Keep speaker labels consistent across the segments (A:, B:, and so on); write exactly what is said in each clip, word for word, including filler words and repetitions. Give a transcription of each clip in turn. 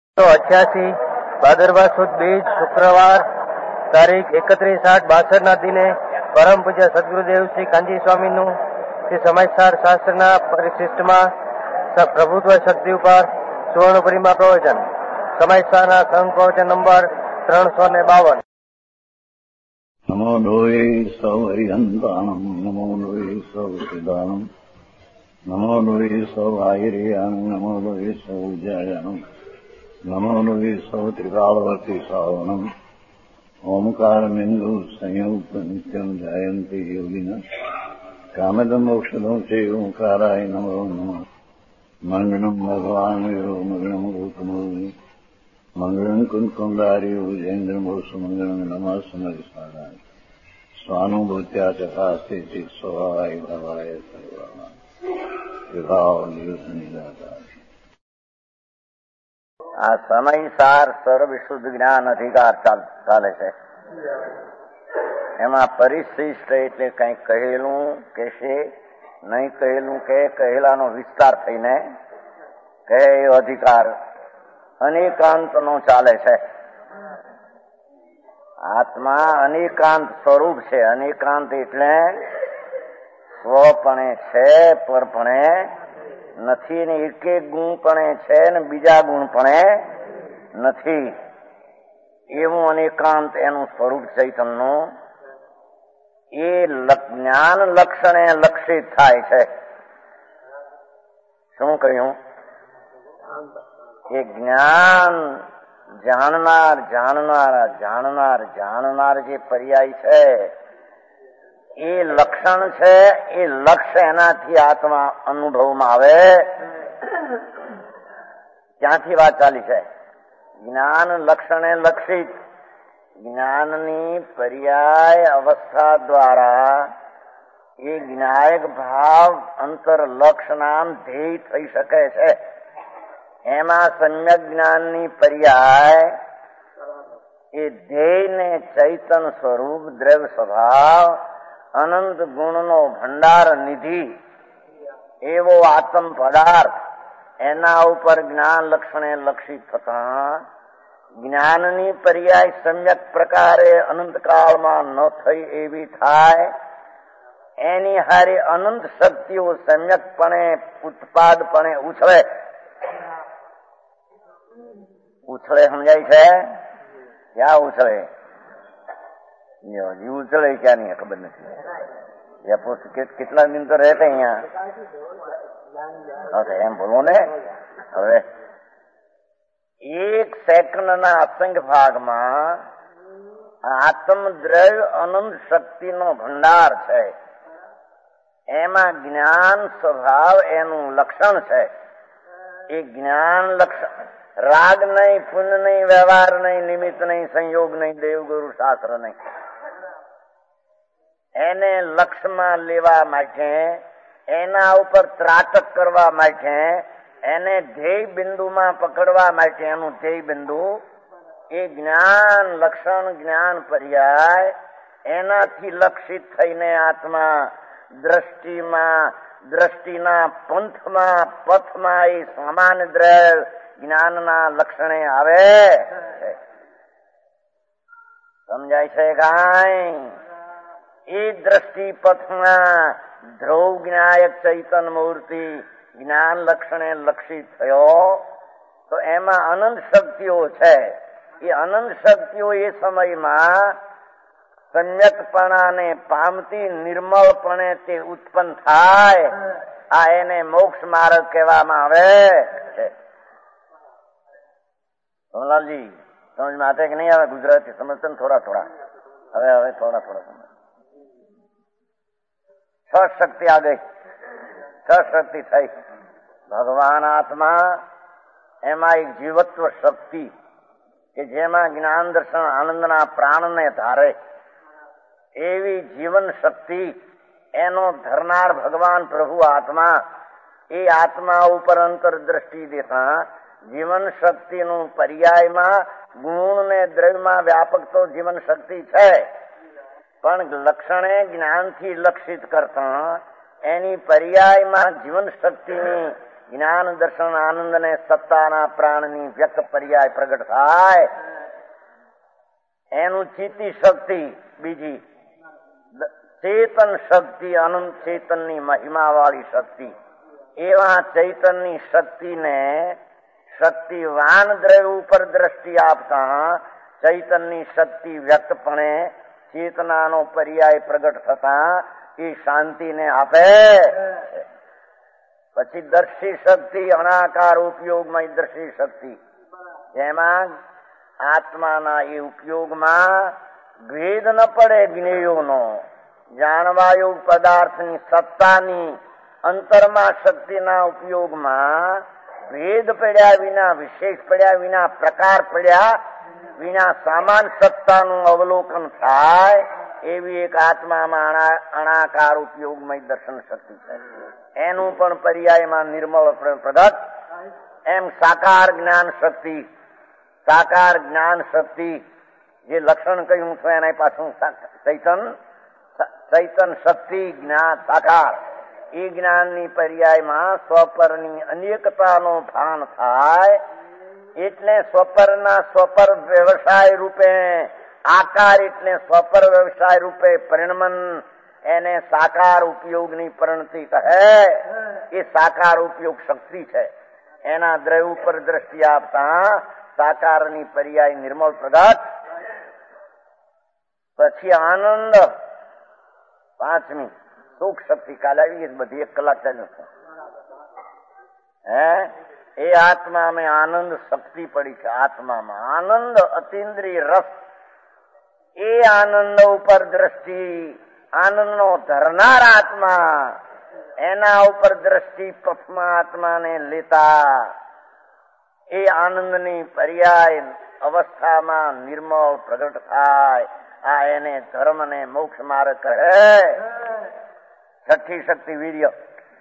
A: અઠ્યાસી ભાદરવા સુદ બીજ શુક્રવાર તારીખ એકત્રીસ આઠ બાસઠ ના દિને પરમ પૂજ્ય સદગુરુદેવ શ્રી કાંજી સ્વામીનું શ્રી સમાચાર શાસ્ત્રના પરિશિષ્ટમાં પ્રભુત્વ શક્તિ ઉપર સુવર્ણપુરીમાં પ્રવચન. સમાચારના સંપ્રવચન નંબર ત્રણસો ને બાવન.
B: નમો લોહે સૌ હરિહંતાણમ, નમો લોહે સૌ સિદ્ધાણમ, નમો લોહે સૌ આયર્યાણમ, નમો લોહે સૌ જયાણમ, નમો લોહે સૌ ત્રિકાળવર્તી શ્રાવણમ. ઓમકાર બિંદુ સંયુક્ત નિત્યમ જાયંતી યોગિના કામદમ મોક્ષદમ છે ઓંકારાય નમો નમઃ. મંગળમ ભગવાન વીરો મંગળમ ગૌતમોની મંગળમ કુંકુંડાર્યો જૈન્દ્રમોષ મંગળમ નમઃ સમરિસારાય સ્વાનુભૂત્યા ચકાસ્તે ચિત સ્વભાવાય ભવાય સર્વાના વિભાવ નિદાતા.
C: આ સમયસાર સર્વશુદ્ધ જ્ઞાન અધિકાર ચાલે છે. એમાં પરિશિષ્ટ એટલે કંઈ કહેલું કહેશે, નહીં કહેલું કે કહેલાનો વિસ્તાર થઈને કહે એ અધિકાર અનેકાંતનો ચાલે છે. આત્મા અનેકાંત સ્વરૂપ છે. અનેકાંત એટલે સ્વપણે છે, પરપણે નથી, ને એક એક ગુણપણે છે ને બીજા ગુણપણે નથી. એવું અનેકાંત એનું સ્વરૂપ ચૈતન્યનું એ જ્ઞાન લક્ષણે લક્ષિત થાય છે. શું કહ્યું? એ જ્ઞાન જાણનાર જાણનાર જાણનાર જાણનાર જે પર્યાય છે એ લક્ષણ છે. એ લક્ષ્ય એનાથી આત્મા અનુભવમાં આવે. ક્યાંથી વાત ચાલી છે? જ્ઞાન લક્ષણે લક્ષિત. જ્ઞાનની પર્યાય અવસ્થા દ્વારા એ જ્ઞાયક ભાવ અંતર લક્ષ નામ ધ્યેય થઈ શકે છે. એમાં સમ્યક જ્ઞાનની પર્યાય એ ધ્યેયને ચૈતન સ્વરૂપ દ્રવ્ય સ્વભાવ અનંત ગુણનો ભંડાર નિધિ એવો આત્મ પદાર્થ એના ઉપર જ્ઞાન લક્ષણે લક્ષિત થતા જ્ઞાનની પર્યાય સમ્યક પ્રકારે અનંતકાળમાં ન થઈ એવી થાય. એની હારે અનંત શક્તિઓ સમ્યકપણે ઉત્પાદપણે ઉછળે. ઉછળે સમજાય છે? ક્યાં ઉછળે? ઉછળે ક્યાં નહીં ખબર નથી. કેટલા દિન તો રહેતે અહીંયા એમ બોલો ને. હવે એક સેકન્ડના અસંખ્ય ભાગમાં આત્મદ્રવ્ય અનંત શક્તિનો ભંડાર છે. એમાં જ્ઞાન સ્વભાવ એનું લક્ષણ છે. એ જ્ઞાન લક્ષણ રાગ નહીં, પુણ્ય નહીં, વ્યવહાર નહીં, નિમિત્ત નહીં, સંયોગ નહીં, દેવગુરુ શાસ્ત્ર નહીં. એને લક્ષ્યમાં લેવા માટે, એના ઉપર ત્રાટક કરવા માટે, એને ધ્યેય બિંદુમાં પકડવા માટે એનું ધ્યેય બિંદુ એ જ્ઞાન લક્ષણ જ્ઞાન પર્યાય એનાથી લક્ષિત થઈને આત્મા દ્રષ્ટિમાં દ્રષ્ટિના પંથમાં પથમાં એ સામાન્ય દ્રવ્ય જ્ઞાનના લક્ષણે આવે. સમજાય છે કાંઈ? એ દ્રષ્ટિ પથમાં ધ્રુવ જ્ઞાયક ચૈતન મૂર્તિ જ્ઞાન લક્ષણે લક્ષિત થયો તો એમાં અનંત શક્તિઓ છે. એ અનંત શક્તિઓ એ સમયમાં સમ્યકપણાને પામતી નિર્મળપણે તે ઉત્પન્ન થાય. આ એને મોક્ષ માર્ગ કહેવામાં આવે છે. સોમલાલજી સમજમાં આતે કે નહીં આવે? ગુજરાતી સમજતો ને થોડા થોડા. હવે હવે થોડા થોડા સમજ. છ શક્તિ આ ગઈ. છ શક્તિ થઈ. ભગવાન આત્મા એમાં એક જીવત્વ શક્તિ કે જેમાં જ્ઞાન દર્શન આનંદના પ્રાણને ધારે એવી જીવન શક્તિ એનો ધરનાર ભગવાન પ્રભુ આત્મા. એ આત્મા ઉપર અંતર દ્રષ્ટિ દેતા જીવન શક્તિનું પર્યાયમાં ગુણ ને દ્રવ્યમાં વ્યાપક તો જીવન શક્તિ છે, પણ લક્ષણે જ્ઞાનથી લક્ષિત કરતા એની પર્યાયમાં જીવન શક્તિની જ્ઞાન દર્શન આનંદ ને સત્તાના પ્રાણની વ્યક્ત પર્યાય પ્રગટ થાય એનું ચિત્તી શક્તિ, બીજી ચેતન શક્તિ, અનંત ચેતનની મહિમા વાળી શક્તિ. એવા ચૈતનની શક્તિને શક્તિવાન દ્રવ્ય ઉપર દ્રષ્ટિ આપતા ચૈતનની શક્તિ વ્યક્તપણે ચેતનાનો પર્યાય પ્રગટ થતા એ શાંતિને આપે. પછી દર્શી શક્તિ, અણાકાર ઉપયોગમાં દર્શી શક્તિ, જેમાં આત્માના એ ઉપયોગમાં ભેદ ન પડે જ્ઞેયોનો, જાણવાયું પદાર્થની સત્તાની અંતરમાં શક્તિના ઉપયોગમાં ભેદ પડ્યા વિના, વિશેષ પડ્યા વિના, પ્રકાર પડ્યા વિના સામાન સત્તાનું અવલોકન થાય એવી એક આત્મામાં અણાકાર ઉપયોગમય દર્શન શક્તિ છે. એનું પણ પર્યાયમાં નિર્મળ પ્રગટ. એમ સાકાર જ્ઞાન શક્તિ, સાકાર જ્ઞાન શક્તિ જે લક્ષણ કહ્યું છે એના પાછું ચૈતન ચૈતન શક્તિ જ્ઞાન સાકાર. એ જ્ઞાનની પર્યાયમાં સ્વપરની અનેકતાનો ભાન થાય એટલે સ્વપરના સ્વપર વ્યવસાય રૂપે આકાર એટલે સ્વપર વ્યવસાય રૂપે પરિણમન, એને સાકાર ઉપયોગની પરિણતિ કહે. એ સાકાર ઉપયોગ શક્તિ છે. એના દ્રવ્ય ઉપર દ્રષ્ટિ આપતા સાકારની પર્યાય નિર્મળ પ્રગટ. પછી આનંદ પાંચમી સુખ શક્તિ. કાલે આવી બધી એક કલાક ચાલ્યું છે. હે એ આત્મામાં આનંદ શક્તિ પડી છે. આત્મામાં આનંદ અતિન્દ્રિય રસ. એ આનંદ ઉપર દ્રષ્ટિ, આનંદનો ધરનાર આત્મા, એના ઉપર દ્રષ્ટિ પથમાં આત્માને લેતા એ આનંદની પર્યાય અવસ્થામાં નિર્મળ પ્રગટ થાય. આ એને ધર્મ ને મોક્ષ માર્ગ કહે. છઠ્ઠી શક્તિ વીર્ય.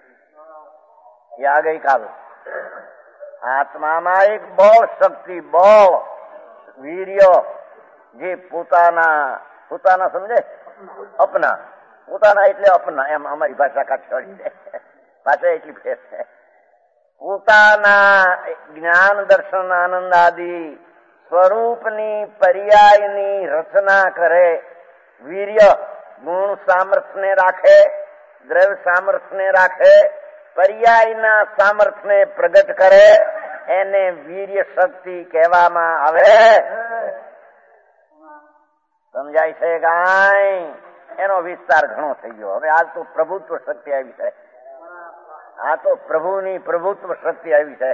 C: એ આ ગઈકાલ આત્મામાં એક બળ શક્તિ, બળ વીર્ય, જે પોતાના પોતાના સમજે અપના, પોતાના એટલે અપના, એમ અમારી ભાષા કાઢી છે, ભાષા એટલી ફેર છે. પોતાના જ્ઞાન દર્શન આનંદ આદિ સ્વરૂપની પર્યાયની રચના કરે. વીર્ય ગુણ સામર્થ્યને રાખે, દ્રવ્ય સામર્થ્યને રાખે, પર્યાયના સામર્થ્યને પ્રગટ કરે. એને વીર્ય શક્તિ કહેવામાં આવે. સમજાય છે કાંઈ? એનો વિસ્તાર ઘણો થઈ ગયો. હવે આ તો પ્રભુત્વ શક્તિ આવી છે. આ તો પ્રભુની પ્રભુત્વ શક્તિ આવી છે.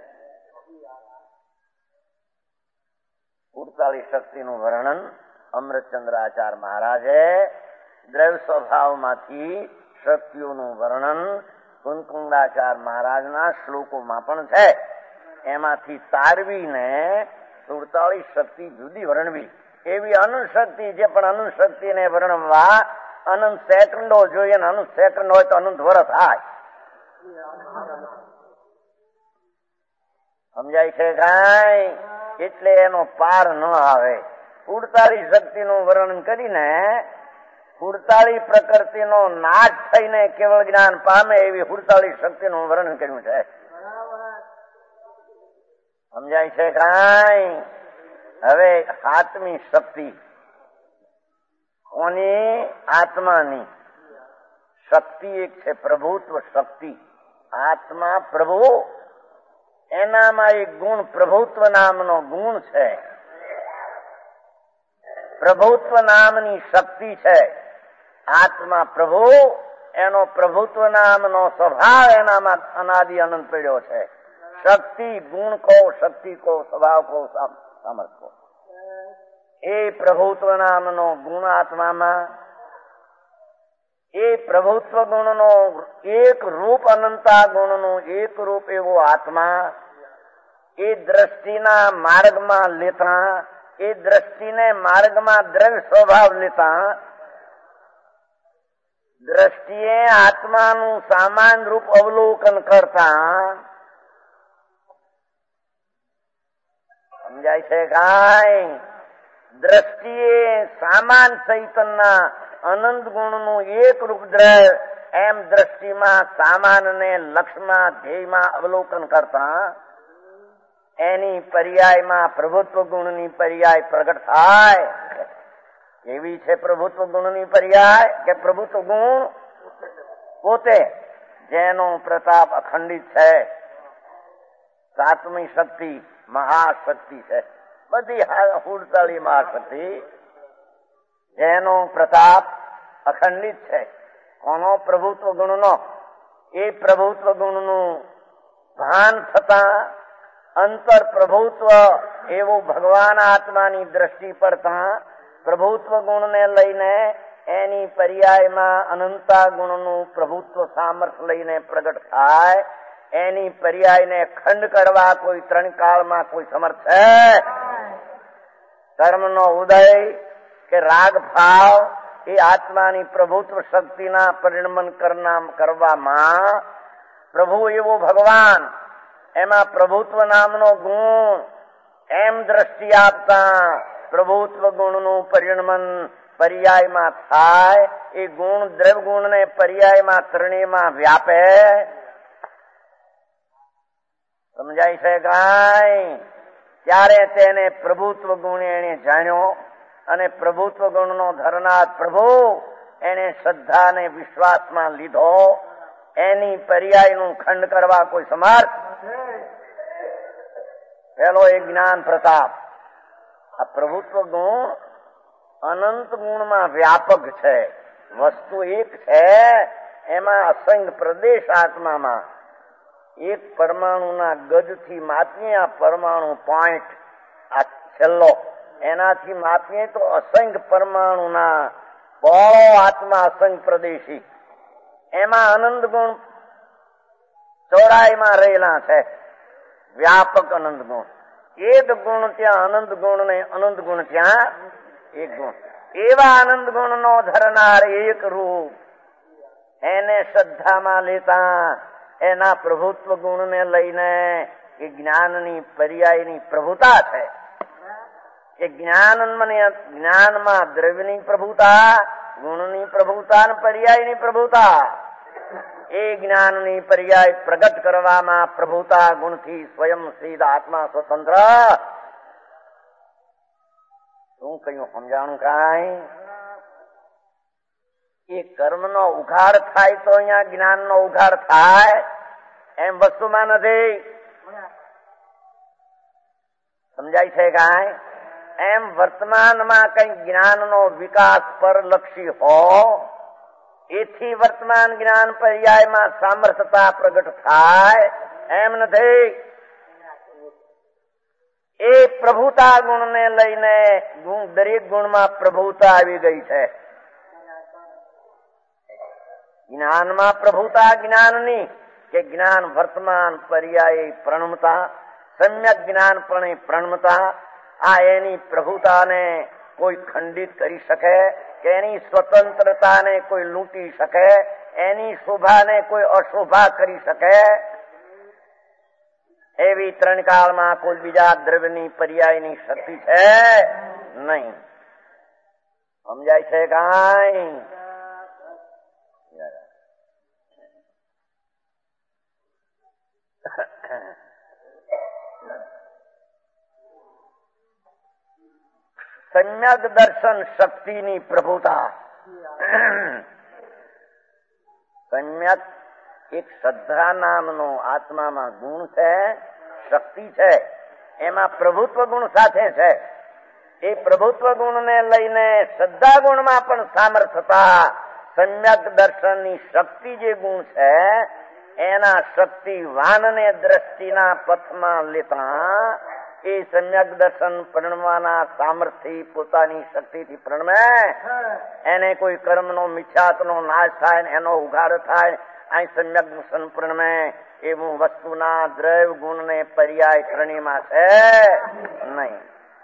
C: ઉડતાલીસ શક્તિનું વર્ણન અમૃતચંદ્ર આચાર્ય મહારાજે દ્રવ્ય સ્વભાવમાંથી શક્તિઓનું વર્ણન કુંકુંડાચાર્ય મહારાજના શ્લોકોમાં પણ છે. એમાંથી તારવીને સુડતાલીસ શક્તિ જુદી વર્ણવી. એવી અનંત શક્તિ છે, પણ અનંત શક્તિને વર્ણવવા અનંત સેકન્ડો જોઈએ. અનંત સેકન્ડ હોય તો અનંત વર્ષ થાય. સમજાય છે કાંઈ? એટલે એનો પાર ન આવે. ઉડતાલીસ શક્તિનું વર્ણન કરીને ઉડતાલીસ પ્રકૃતિનો નાશ થઈને કેવળ જ્ઞાન પામે એવી ઉડતાલીસ શક્તિનું વર્ણન કર્યું છે. સમજાય છે કાંઈ? હવે આત્મી શક્તિ કોની? આત્માની શક્તિ એક છે પ્રભુત્વ શક્તિ. આત્મા પ્રભુ, એનામાં એક ગુણ પ્રભુત્વ નામનો ગુણ છે. પ્રભુત્વ નામની શક્તિ છે. આત્મા પ્રભુ, એનો પ્રભુત્વ નામનો સ્વભાવ એનામાં અનાદિ અનંત પડ્યો છે. શક્તિ ગુણ કો, શક્તિ કો, સ્વભાવ કો, સામર્થ્ય કો, એ પ્રભુત્વ નામનો ગુણ આત્મામાં, એ પ્રભુત્વ ગુણનો એક રૂપ, અનંતા ગુણનું એક રૂપ એવો આત્મા, એ દ્રષ્ટિના માર્ગમાં લેતા, એ દ્રષ્ટિને માર્ગમાં દ્રવ્ય સ્વભાવ લેતા, દ્રષ્ટિએ આત્માનું સામાન રૂપ અવલોકન કરતા. સમજાય છે કાંઈ? દ્રષ્ટિએ સામાન ચૈતનના અનંત ગુણનું એક રૂપ દ્રવ્ય એમ દ્રષ્ટિમાં સામાનને લક્ષ્યમાં ધ્યેયમાં અવલોકન કરતા એની પર્યાયમાં પ્રભુત્વ ગુણની પર્યાય પ્રગટ થાય. એવી છે પ્રભુત્વ ગુણની પર્યાય કે પ્રભુત્વ ગુણ પોતે જેનો પ્રતાપ અખંડિત છે, સાતમી શક્તિ મહાશક્તિ છે, બધી હુડતાળી મહાશક્તિ જેનો પ્રતાપ અખંડિત છે. કોનો? પ્રભુત્વ ગુણનો. એ પ્રભુત્વ ગુણનું ભાન થતા અંતર પ્રભુત્વ એવું ભગવાન આત્માની દ્રષ્ટિ પડતા પ્રભુત્વ ગુણને લઈને એની પર્યાયમાં અનંતા ગુણનું પ્રભુત્વ સામર્થ્ય લઈને પ્રગટ થાય. એની પર્યાયને ખંડ કરવા કોઈ ત્રણ કાળમાં કોઈ સમર્થ છે? કર્મનો ઉદય કે રાગ ભાવ એ આત્માની પ્રભુત્વ શક્તિના પરિણમન કરવામાં પ્રભુ એવો ભગવાન, એમાં પ્રભુત્વ નામનો ગુણ એમ દ્રષ્ટિ આપતા પ્રભુત્વ ગુણનું પરિણમન પર્યાયમાં થાય. એ ગુણ દ્રવ્ય ગુણને પર્યાયમાં ત્રણેયમાં વ્યાપે. સમજાય છે કાંઈ? ત્યારે તેને પ્રભુત્વ ગુણ એને જાણ્યો અને પ્રભુત્વ ગુણનો ધરનાર પ્રભુ એને શ્રદ્ધા અને વિશ્વાસમાં લીધો. એની પર્યાયનું ખંડ કરવા કોઈ સમર્થ? પેલો એ જ્ઞાન પ્રતાપ. આ પ્રભુત્વ ગુણ અનંત ગુણમાં વ્યાપક છે. વસ્તુ એક છે, એમાં અસંખ્ય પ્રદેશ આત્મામાં એક પરમાણુના ગજથી માપીએ, આ પરમાણુ પોઈન્ટ આ છેલ્લો એનાથી માપીએ તો અસંખ્ય પરમાણુના બળો આત્મા અસંખ્ય પ્રદેશી. એમાં અનંત ગુણ ચોરાઈમાં રહેલા છે. વ્યાપક અનંત ગુણ. એક ગુણ ત્યાં અનંત ગુણ ને અનંત ગુણ ત્યાં એક ગુણ. એવા અનંત ગુણ નો ધરનાર એક રૂપ એને શ્રદ્ધામાં લેતા એના પ્રભુત્વ ગુણને લઈને એ જ્ઞાનની પર્યાયની પ્રભુતા છે. કે જ્ઞાન જ્ઞાનમાં દ્રવ્યની પ્રભુતા, ગુણની પ્રભુતા અને પર્યાયની પ્રભુતા. એ જ્ઞાનની પર્યાય પ્રગટ કરવામાં પ્રભુતા ગુણથી સ્વયં સિદ્ધ આત્મા સ્વતંત્ર. શું કહ્યું? સમજાણું કાંઈ? એ કર્મનો ઉઘાડ થાય તો અહીંયા જ્ઞાનનો ઉઘાડ થાય એમ વસ્તુમાં નથી. સમજાય છે કાંઈ? એમ વર્તમાનમાં કઈ જ્ઞાનનો વિકાસ પરલક્ષી હો એથી વર્તમાન જ્ઞાન પર્યાયમાં સામર્થ્યતા પ્રગટ થાય એમ નથી. એ પ્રભુતા ગુણને લઈને ગુણ દરેક ગુણમાં પ્રભુતા આવી ગઈ છે. જ્ઞાનમાં પ્રભુતા જ્ઞાનની કે જ્ઞાન વર્તમાન પર્યાય પ્રણમતા, સમ્યક જ્ઞાનપણે પ્રણમતા. આ એની પ્રભુતાને કોઈ ખંડિત કરી શકે કે એની સ્વતંત્રતાને કોઈ લૂંટી શકે, એની શોભાને કોઈ અશોભા કરી શકે એવી ત્રણ કાળમાં કોઈ બીજા દ્રવ્યની પર્યાયની શક્તિ છે નહીં. સમજાય છે કાંઈ? સમ્યક દર્શન શક્તિની પ્રભુતા. સમ્યક એક શ્રદ્ધા નામનો આત્મામાં ગુણ છે, શક્તિ છે, એમાં પ્રભુત્વ ગુણ સાથે છે. એ પ્રભુત્વ ગુણને લઈને શ્રદ્ધા ગુણમાં પણ સામર્થ્યતા સમ્યક દર્શનની શક્તિ જે ગુણ છે એના શક્તિવાનને દ્રષ્ટિના પથમાં લેતા એ સમ્યક દર્શન પ્રણવાના સામર્થ્ય પોતાની શક્તિથી પ્રણમે. એને કોઈ કર્મનો મિથ્યાત્વનો નાશ થાય, એનો ઉઘાડ થાય, અહીં સમ્યક દર્શન પ્રણમે એવું વસ્તુના દ્રવ્ય ગુણને પર્યાય શ્રેણીમાં છે નહીં.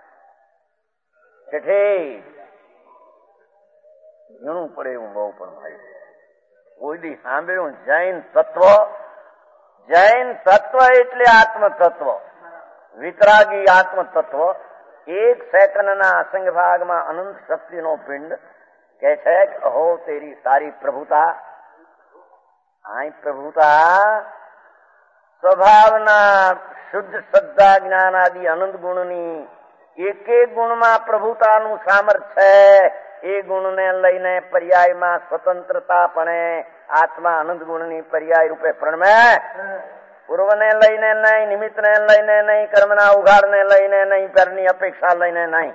C: ઘણું પડે એવું બહુ પણ થાય. કોઈ દી સાંભળ્યું જૈન તત્વ? જૈન તત્વ એટલે આત્મ તત્વ, વિતરાગી આત્મ તત્વ. એક સેકન્ડના અસંગ ભાગમાં અનંત શક્તિનો પિંડ કે છે અહો તેરી સારી પ્રભુતા. અહીં પ્રભુતા સ્વભાવના શુદ્ધ શ્રદ્ધા જ્ઞાન આદિ અનંત ગુણની એક એક ગુણમાં પ્રભુતાનું સામર્થ્ય છે. એ ગુણને લઈને પર્યાયમાં સ્વતંત્રતાપણે આત્મા અનંત ગુણની પર્યાય રૂપે પ્રણમે. પૂર્વને લઈને નહીં, નિમિત્તને લઈને નહીં, કર્મના ઉઘાડને લઈને નહીં, પરની અપેક્ષા લઈને નહીં.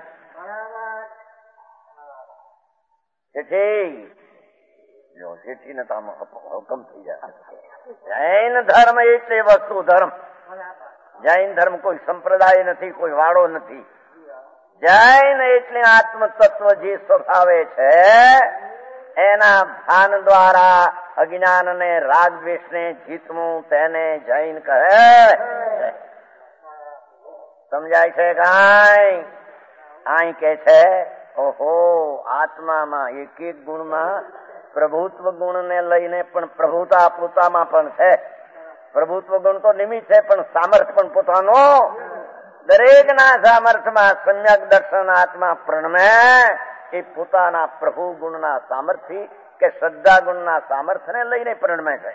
C: તેથી જો જેઠીને તો આમાં હુકમ થઈ જાય. જૈન ધર્મ એટલે વસ્તુ ધર્મ. જૈન ધર્મ કોઈ સંપ્રદાય નથી, કોઈ વાળો નથી. જૈન એટલે આત્મ તત્વ જે સ્વભાવે છે એના ભાન દ્વારા અજ્ઞાનને રાગ દ્વેષને જીતવું તેને જૈન કહે. સમજાય છે કાંઈ? આઈ કે છે ઓહો આત્મામાં એક એક ગુણમાં પ્રભુત્વ ગુણને લઈને પણ પ્રભુતા પોતામાં પણ છે. પ્રભુત્વ ગુણ તો નિમિત્ત છે, પણ સામર્થ્ય પણ પોતાનો. દરેકના સામર્થ્યમાં સમ્યક દર્શન આત્મા પ્રણમે એ પોતાના પ્રભુ ગુણના સામર્થ્ય કે શ્રદ્ધા ગુણના સામર્થ્યને લઈને પ્રણમે છે.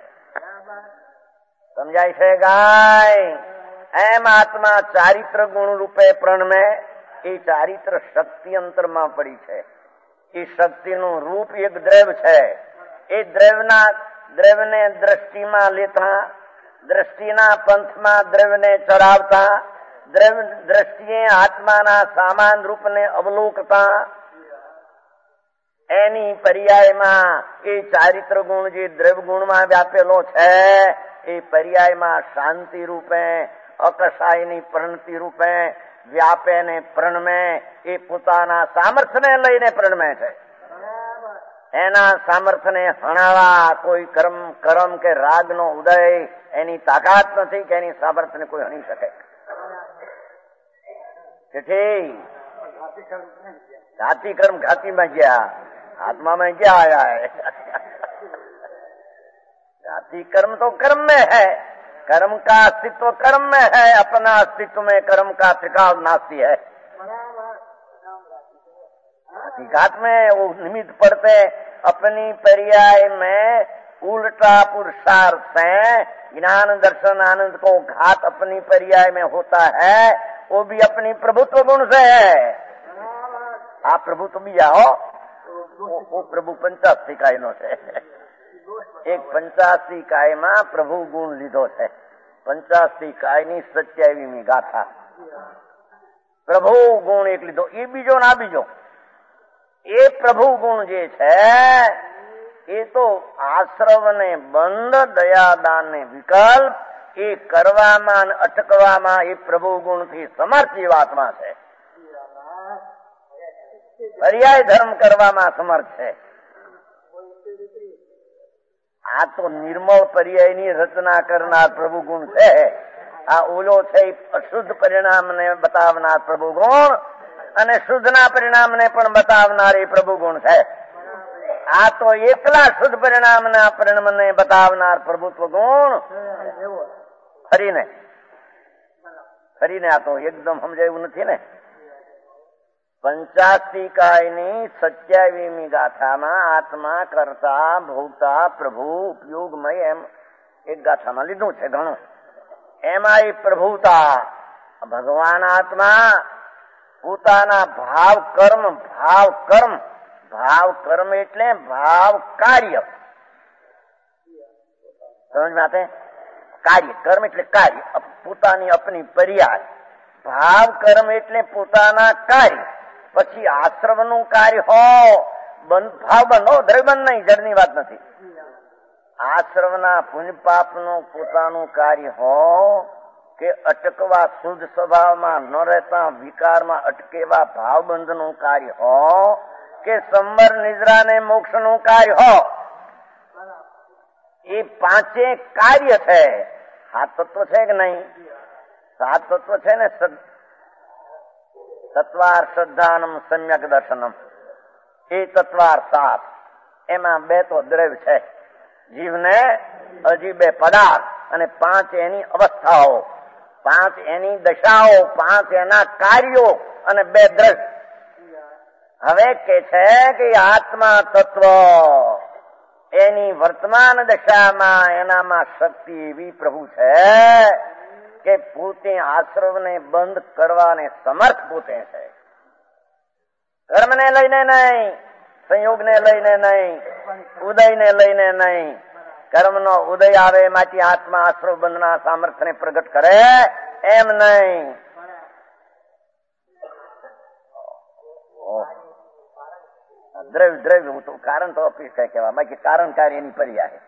C: સમજાય છે ગાય? એમ આત્મા ચારિત્ર ગુણ રૂપે પ્રણમે. એ ચારિત્ર શક્તિ અંતરમાં પડી છે. એ શક્તિનું રૂપ એક દ્રવ્ય છે. એ દ્રવ્યના દ્રવ્યને દ્રષ્ટિમાં લેતા, દ્રષ્ટિના પંથમાં દ્રવ્યને ચડાવતા, દ્રવ્ય દ્રષ્ટિએ આત્માના સામાન રૂપને અવલોકતા, એની પર્યાયમાં એ ચારિત્ર ગુણ જે દ્રવ્ય ગુણમાં વ્યાપેલો છે એ પર્યાયમાં શાંતિ રૂપે અકશાયની પ્રણતિ રૂપે વ્યાપે ને પ્રણમે. એ પોતાના સામર્થ્યને લઈને પ્રણમે છે. એના સામર્થ્યને હણાવા કોઈ કર્મ કર્મ કે રાગનો ઉદય એની તાકાત નથી કે એની સામર્થ્યને કોઈ હણી શકે. ઘાતી કર્મ ઘાતીમાં ગયા, आत्मा में क्या आया है? जाति कर्म तो कर्म में है, कर्म का अस्तित्व कर्म में है, अपना अस्तित्व में कर्म का त्रिकाल नास्ती है. हकीकत में वो निमित्त पड़ते अपनी पर्याय में उल्टा पुरुषार्थ से ज्ञान दर्शन आनंद को घात अपनी पर्याय में होता है, वो भी अपनी प्रभुत्व गुण से है. आप प्रभुत्व भी जाओ, वो, वो प्रभु पंचासी काय नो છે. એક પંચાસી કાયમાં પ્રભુ ગુણ લીધો છે. પંચાસી કાયની સત્યાવીસમી ગાથા પ્રભુ ગુણ એક લીધો. એ બીજો ના બીજો એ પ્રભુ ગુણ જે છે એ તો આશ્રવ ને બંધ, દયાદાન ને વિકલ્પ એ કરવામાં અટકવામાં એ પ્રભુ ગુણ થી સમર્થ જીવાત્મા છે. પર્યાય ધર્મ કરવામાં સમર્થ છે. આ તો નિર્મળ પર્યાયની રચના કરનાર પ્રભુ ગુણ છે. આ ઓલો છે અશુદ્ધ પરિણામને બતાવનાર પ્રભુ ગુણ અને શુદ્ધના પરિણામને પણ બતાવનાર એ પ્રભુ ગુણ છે. આ તો એકલા શુદ્ધ પરિણામના પરિણામને બતાવનાર પ્રભુત્વ ગુણ ફરીને ફરીને આ તો એકદમ સમજાયું નથી ને. પંચાસી કાયની સત્યાવીસમી ગાથામાં આત્મા કરતા ભોગતા પ્રભુ ઉપયોગમય એમ એક ગાથામાં લીધું છે ઘણું. એમાં એ પ્રભુતા ભગવાન આત્મા પોતાના ભાવ કર્મ ભાવ કર્મ ભાવ કર્મ એટલે ભાવ કાર્ય. સમજ આતે? કાર્ય કર્મ એટલે કાર્ય, પોતાની અપની પર્યાય. ભાવ કર્મ એટલે પોતાના કાર્ય. પછી આશ્રમનું કાર્ય હો, બંધ ભાવ બંધ હો, દ્રવ્યબંધ નહીં, જડની વાત નથી. આશ્રમના પુણ્ય પાપનું પોતાનું કાર્ય હો કે અટકવા શુદ્ધ સ્વભાવમાં ન રહેતા વિકારમાં અટકેવા ભાવબંધનું કાર્ય હો કે સંવર નિદ્રા ને મોક્ષનું કાર્ય હો, એ પાંચે કાર્ય છે. સાત તત્વ છે કે નહીં? સાત તત્વ છે ને. તત્વાર શ્રદ્ધાનમ સમ્યક દર્શનમ, એ તત્વાર સાત. એમાં બે તો દ્રવ્ય છે, જીવને હજી બે પદાર્થ, અને પાંચ એની અવસ્થાઓ, પાંચ એની દશાઓ, પાંચ એના કાર્યો અને બે દ્રવ્ય. હવે કે છે કે આત્મા તત્વ એની વર્તમાન દશામાં એનામાં શક્તિ એવી પ્રભુ છે કે પોતે આશ્રવને બંધ કરવાને સમર્થ પોતે છે. કર્મને લઈને નહીં, સંયોગને લઈને નહીં, ઉદયને લઈને નહીં. કર્મનો ઉદય આવે એમાંથી આત્મા આશ્રવ બંધના સામર્થ્યને પ્રગટ કરે એમ નહીં. દ્રવ્ય દ્રવ્ય તો કારણ તો અપેક્ષા કહેવા, બાકી કારણ કાર્યની પર્યાય.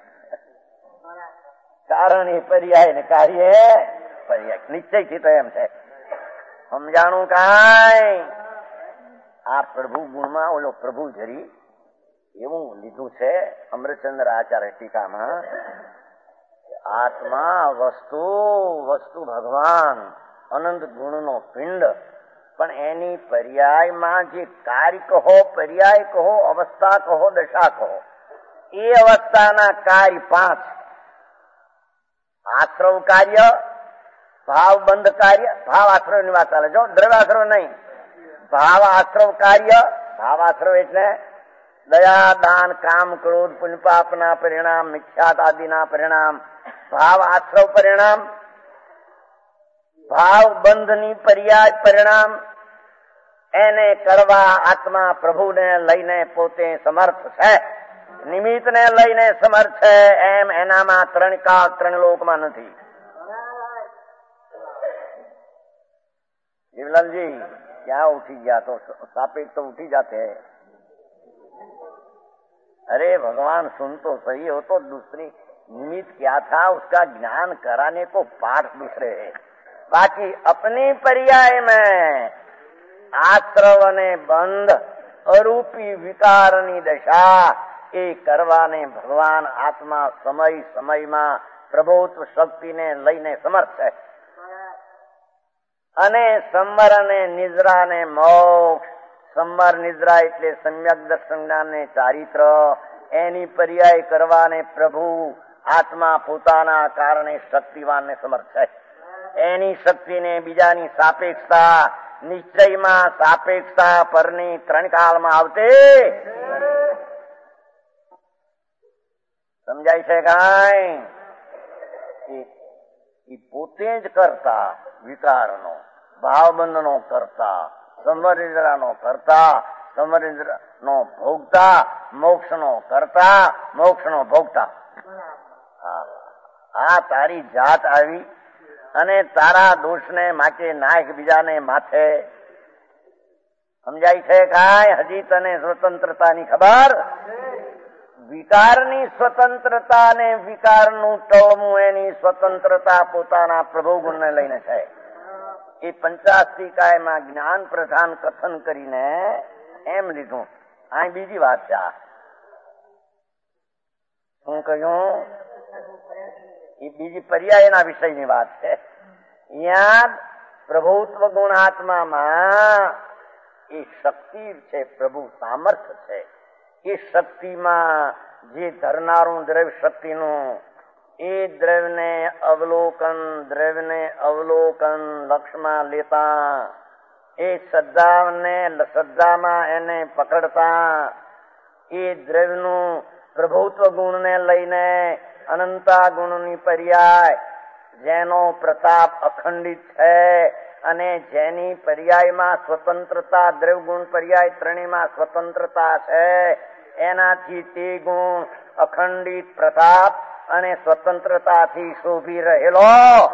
C: કારણ એ પર્યાય ને કાર્ય પર્યાય નિશ્ચયથી તો એમ છે. સમજાણું કાંઈ આ પ્રભુ ગુણમાં ઓલો પ્રભુ જરી એવું લીધું છે અમરચંદ્ર આચાર્ય ટીકામાં. આત્મા વસ્તુ વસ્તુ ભગવાન અનંત ગુણનો પિંડ, પણ એની પર્યાયમાં જે કાર્ય કહો, પર્યાય કહો, અવસ્થા કહો, દશા કહો, એ અવસ્થાના કાર્ય પાંચ. આશ્રવ કાર્ય, ભાવ બંધ કાર્ય, ભાવ આશ્રવ ની વાત ચાલે જો, દ્રવ્યાશ્રવ નહીં. ભાવ આશ્રવ કાર્ય, ભાવ આશ્રવ એટલે દયા, દાન, કામ, ક્રોધ, પુણ્યપાપના પરિણામ, મિથ્યાત આદિના પરિણામ. ભાવ આશ્રવ પરિણામ, ભાવ બંધની પર્યાય પરિણામ. એને કરવા આત્મા પ્રભુને લઈને પોતે સમર્થ છે, નિમિત્તને લઈને સમર્થ છે. એમ એનામાં ત્રણ કાળ ત્રણ લોકમાં નથી. જીવલાલજી ક્યાં ઉઠી ગયા? તો सापेक्ष तो उठी जाते हैं. अरे भगवान सुन तो सही हो, तो दूसरी निमित्त क्या था उसका ज्ञान कराने को पाठ दूसरे है. बाकी अपनी पर्याय में आश्रव ने बंध अरूपी विकारनी दशा એ કરવાને ભગવાન આત્મા સમય સમયમાં પ્રભુત્વ શક્તિને લઈને સમર્થ છે. અને સંવર અને નિદ્રા ને મોક્ષ. સંવર નિદ્રા એટલે સમ્યક દર્શન જ્ઞાન ને ચારિત્ર, એની પર્યાય કરવાને પ્રભુ આત્મા પોતાના કારણે શક્તિવાનને સમર્થ છે. એની શક્તિને બીજાની સાપેક્ષતા, નિશ્ચયમાં સાપેક્ષતા પરની ત્રણ કાળમાં આવતી. સમજાય છે કાંઈ? એ પોતે જ કરતા વિકારનો, ભાવબંધનો કરતા, સંવરિન્દ્રનો કરતા, સંવરિન્દ્રનો ભોગતા, મોક્ષનો કરતા, મોક્ષનો ભોગતા. આ તારી જાત આવી અને તારા દોષને માટે નાખ બીજાને માથે. સમજાય છે કાંઈ? હજી તને સ્વતંત્રતાની ખબર? વિકારની સ્વતંત્રતા ને વિકારનું ટળવું, એની સ્વતંત્રતા પોતાના પ્રભુ ગુણને લઈને છે. એ પંચાસ્તિકાયમાં જ્ઞાન પ્રધાન કથન કરીને એમ લીધું. આ બીજી વાત છે. આ શું કહ્યું? એ બીજી પર્યાયના વિષયની વાત છે. અહીંયા પ્રભુત્વ ગુણ આત્મામાં એ શક્તિ છે, પ્રભુ સામર્થ્ય છે. એ શક્તિમાં જે ધરનારું દ્રવ્ય શક્તિનું, એ દ્રવ્યને અવલોકન, દ્રવ્યને અવલોકન લક્ષમાં લેતા, એ શ્રદ્ધાને શ્રદ્ધામાં એને પકડતા, એ દ્રવ્યનું પ્રભુત્વ ગુણને લઈને અનંતા ગુણની પર્યાય, જેનો પ્રતાપ અખંડિત છે અને જેની પર્યાયમાં સ્વતંત્રતા, દ્રવ્ય ગુણ પર્યાય ત્રણેયમાં સ્વતંત્રતા છે, એનાથી તે ગુણ અખંડિત પ્રતાપ અને સ્વતંત્રતાથી શોભી રહેલો.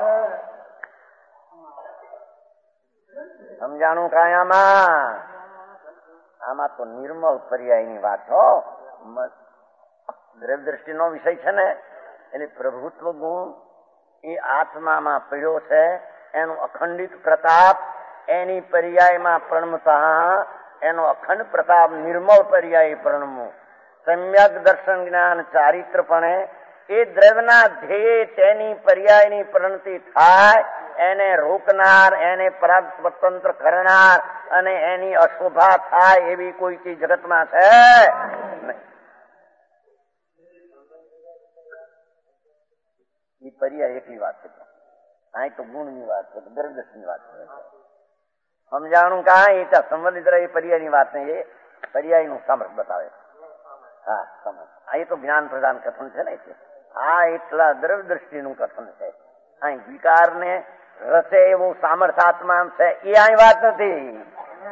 C: સમજાણું કાંઈ? આમાં આમાં તો નિર્મળ પર્યાયની વાત હો. દ્રવ્ય દ્રષ્ટિનો વિષય છે ને, એટલે પ્રભુત્વ ગુણ એ આત્મામાં પડ્યો છે, એનું અખંડિત પ્રતાપ, એની પર્યાયમાં પ્રણમતા, એનો અખંડ પ્રતાપ નિર્મળ પર્યાય પ્રણમવું. સમ્યક દર્શન જ્ઞાન ચારિત્રપણે એ દ્રવ્યના ધ્યેય તેની પર્યાયની પ્રણતિ થાય, એને રોકનાર, એને પરાગ સ્વતંત્ર કરનાર અને એની અશોભા થાય એવી કોઈ ચીજ જગતમાં છે નહીં. એ પર્યાય એકલી વાત છે. અહીં તો ગુણની વાત છે, દ્રવ્યદર્શની વાત છે. સમજાણું કાંઈ? સંબંધિત એ પર્યાયની વાત નહીં, એ પર્યાયનું સામર્થ્ય બતાવે. હા સમજ. આ એ તો જ્ઞાન પ્રદાન કથન છે ને. આ એટલા દ્રવ્ય દ્રષ્ટિનું કથન છે. અહીં વિકારને રસે એવું સામર્થ્ય આત્મા છે એ અહીં વાત નથી.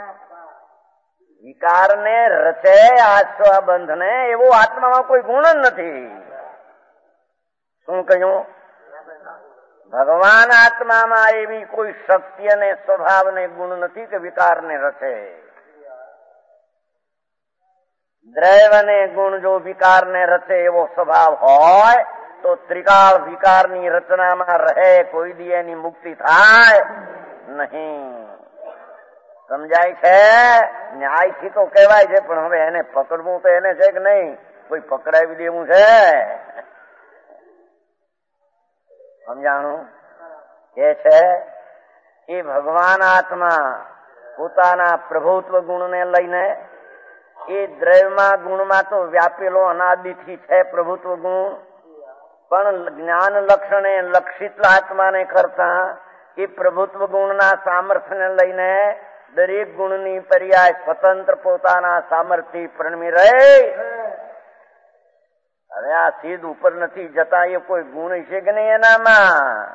C: વિકારને રચે આશ્વાબંધને એવો આત્મામાં કોઈ ગુણ જ નથી. શું કહ્યું? ભગવાન આત્મામાં એવી કોઈ શક્તિ અને સ્વભાવને ગુણ નથી કે વિકારને રચે. દ્રવ્ય અને ગુણ જો વિકારને રચે એવો સ્વભાવ હોય તો ત્રિકાળ વિકારની રચનામાં રહે, કોઈ દી એની મુક્તિ થાય નહીં. સમજાય છે? ન્યાયથી તો કહેવાય છે, પણ હવે એને પકડવું તો એને છે કે નહીં? કોઈ પકડાવી દેવું છે? સમજાણું? એ છે એ ભગવાન આત્મા પોતાના પ્રભુત્વ ગુણને લઈને એ દ્રવ્યમાં ગુણમાં તો વ્યાપેલો અનાદિથી છે પ્રભુત્વ ગુણ, પણ જ્ઞાન લક્ષણે લક્ષિત આત્માને કરતા એ પ્રભુત્વ ગુણના સામર્થ્યને લઈને દરેક ગુણની પર્યાય સ્વતંત્ર પોતાના સામર્થ્ય પ્રણમી રહે. હવે આ સીધ ઉપર નથી જતા એ કોઈ ગુણ છે કે નહીં એનામાં?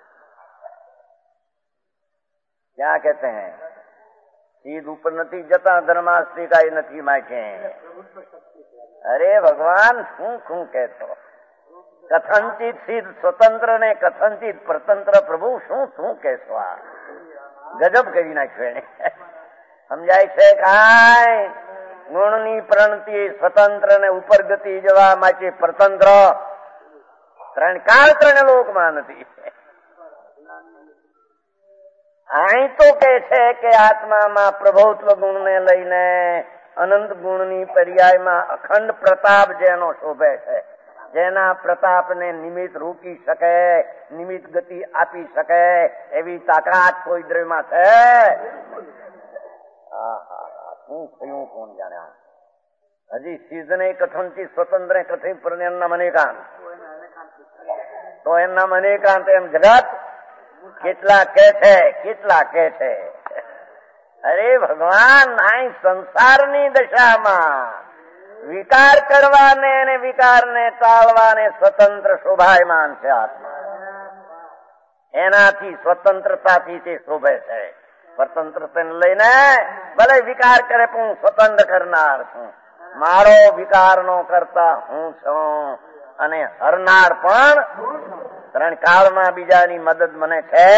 C: ક્યાં કહેતે હૈ? સીધ ઉપર નથી જતા, ધર્માસ્તિકાય નથી માકે. અરે ભગવાન શું શું કહેતો? કથનચિત સિદ્ધ સ્વતંત્ર ને કથનચિત પ્રતંત્ર પ્રભુ શું શું કહેશો? આ ગજબ કરી નાખ્યો એને. સમજાય છે? કાંઈ ગુણની પ્રણતિ સ્વતંત્ર ને ઉપર ગતિ જવા માટે પ્રતંત્ર ત્રણ કાળ ત્રણ લોકમાં નથી. અહીં તો કે છે કે આત્મામાં પ્રભુત્વ ગુણને લઈને અનંત ગુણની પર્યાયમાં અખંડ પ્રતાપ જેનો શોભે છે, જેના પ્રતાપને નિમિત્ત રોકી શકે, નિમિત્ત ગતિ આપી શકે એવી તાકાત કોઈ દ્રવ્યમાં છે? શું થયું કોણ જાણ્યા? હજી સિદ્ધને કથનથી સ્વતંત્ર કથિત પર એમના મનેકાંત તો એમના મનેકાંત એમ જગત કેટલા કે છે, કેટલા કે છે. અરે ભગવાન અહીં સંસારની દશામાં વિકાર કરવાને અને વિકારને ટાળવાને સ્વતંત્ર શોભાયમાન છે આત્મા. એનાથી સ્વતંત્રતાથી તે શોભે છે. સ્વતંત્રતાને લઈને ભલે વિકાર કરે પણ હું સ્વતંત્ર કરનાર છું. મારો વિકાર નો કરતા હું છું અને હરનાર પણ ત્રણ કાળમાં બીજાની મદદ મને છે.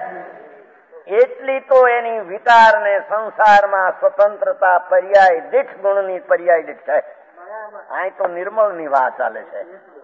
C: એટલી તો એની વિકારને સંસારમાં સ્વતંત્રતા પર્યાય દીઠ ગુણની પર્યાય દીઠ છે. અહીં તો નિર્મળ ની વાત ચાલે છે.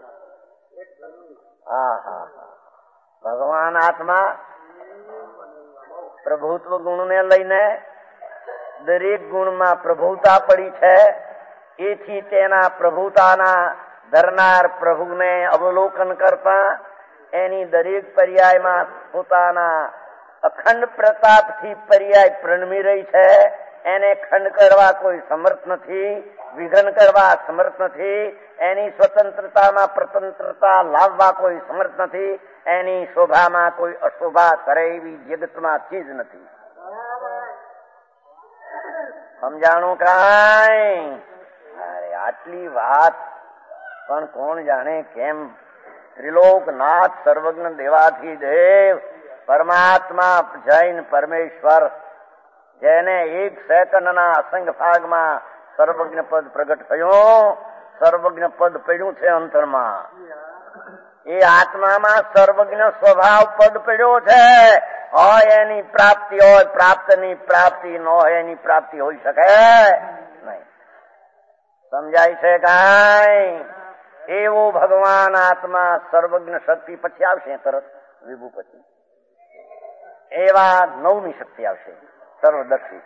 C: હા હા ભગવાન આત્મા પ્રભુત્વ ગુણને લઈને દરેક ગુણમાં પ્રભુતા પડી છે. એથી તેના પ્રભુતાના ધરનાર પ્રભુને અવલોકન કરતા એની દરેક પર્યાયમાં પોતાના અખંડ પ્રતાપથી પર્યાય પ્રણમી રહી છે. એને ખંડ કરવા કોઈ સમર્થ નથી, વિઘન કરવા સમર્થ નથી, એની સ્વતંત્રતામાં પ્રતંત્રતા લાવવા કોઈ સમર્થ નથી, એની શોભામાં કોઈ અશોભા કરે એવી જગતમાં ચીજ નથી. સમજાણું કાંઈ? અરે આટલી વાત પણ કોણ જાણે કેમ ત્રિલોકનાથ સર્વજ્ઞ દેવાથી દેવ પરમાત્મા જૈન પરમેશ્વર જેને એક સેકન્ડના અસંગ ભાગમાં સર્વજ્ઞ પદ પ્રગટ થયું, સર્વજ્ઞ પદ પડ્યું છે અંતરમાં. એ આત્મામાં સર્વજ્ઞ સ્વભાવ પદ પડ્યો છે. હોય એની પ્રાપ્તિ હોય, પ્રાપ્તની પ્રાપ્તિ ન હોય એની પ્રાપ્તિ હોઈ શકે નહીં. સમજાય છે કાંઈ? એવો ભગવાન આત્મા સર્વજ્ઞ શક્તિ પછી આવશે તરત વિભુ પછી. એવા નવમી શક્તિ આવશે સર્વદર્શી.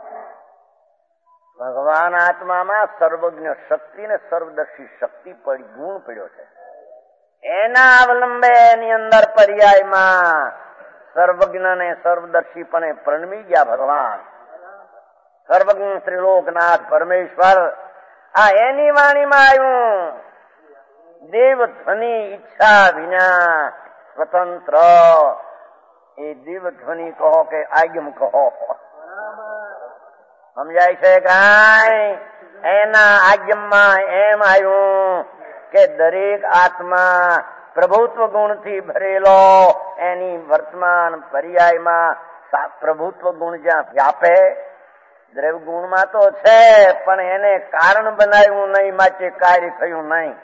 C: ભગવાન આત્મામાં સર્વજ્ઞ શક્તિ ને સર્વદર્શી શક્તિ પડી ગુણ પડ્યો છે. એના અવલંબે એની અંદર પર્યાયમાં સર્વજ્ઞ ને સર્વદર્શી પણ પ્રણમી ગયા ભગવાન સર્વજ્ઞ ત્રિલોકનાથ પરમેશ્વર. આ એની વાણીમાં આવ્યું દેવ ધ્વનિ ઈચ્છા વિના સ્વતંત્ર. એ દેવ ધ્વનિ કહો કે આજ્ઞમ કહો, સમજાય છે કાંઈ? એના આજ્ઞામાં એમ આવ્યું કે દરેક આત્મા પ્રભુત્વ ગુણથી ભરેલો એની વર્તમાન પર્યાયમાં પ્રભુત્વ ગુણ જ્યાં વ્યાપે, દ્રવ્ય ગુણમાં તો છે પણ એને કારણ બનાવ્યું નહીં, માટે કાર્ય થયું નહીં.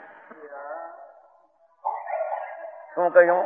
C: શું કહ્યું?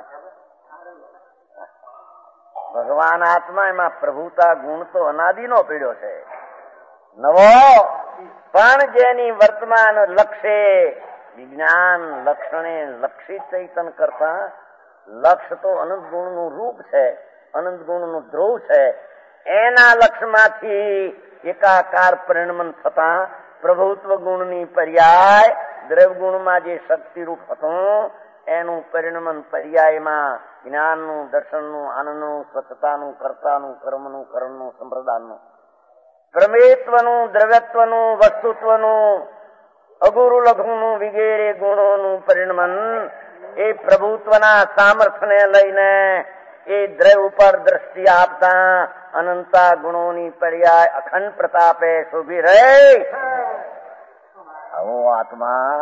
C: ભગવાન આત્મા એમાં પ્રભુતા ગુણ તો અનાદિનો પીડ્યો છે, નવો પણ જેની વર્તમાન લક્ષ્ય વિજ્ઞાન લક્ષણે લક્ષિત ચૈતન કરતા લક્ષ તો અનંત ગુણનું રૂપ છે, અનંત ગુણનું ધ્રુવ છે. એના લક્ષ્યમાંથી એકાકાર પરિણમન થતા પ્રભુત્વ ગુણની પર્યાય દ્રવ્ય ગુણમાં જે શક્તિરૂપ હતું એનું પરિણમન પર્યાયમાં જ્ઞાનનું, દર્શનનું, આનંદનું, સ્વચ્છતાનું, કર્તાનું, કર્મનું, કર્મનું, સંપ્રદાનનું, પ્રમેયત્વનું, દ્રવ્યત્વનું, વસ્તુત્વનું, અગુરુ લઘુનું વગેરે ગુણોનું પરિણમન એ પ્રભુત્વના સામર્થ્યને લઈને એ દ્રવ્ય ઉપર દ્રષ્ટિ આપતા અનંતા ગુણોની પર્યાય અખંડ પ્રતાપે શોભી રહે. આવો આત્મા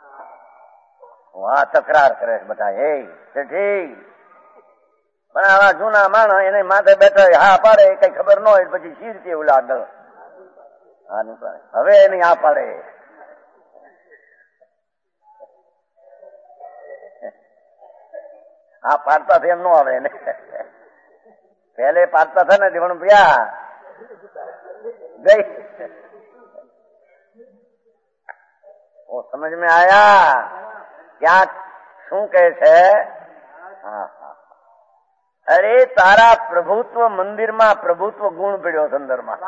C: આ તકરાર કરે છે બધા, એ ઠીક પણ આવા જૂના માણસ એને માથે બેઠા હા પાડે, કઈ ખબર ન હોય પછી શી રીતે એવું લાગે. હવે એની આ પાડે. આ પાડતા એમ ન આવે ને, પેલે પાડતા था ને પણ ભૈયા ગઈ वो समझ में आया क्या શું કહે છે? અરે તારા પ્રભુત્વ મંદિરમાં પ્રભુત્વ ગુણ પડ્યો સંદર્ભમાં.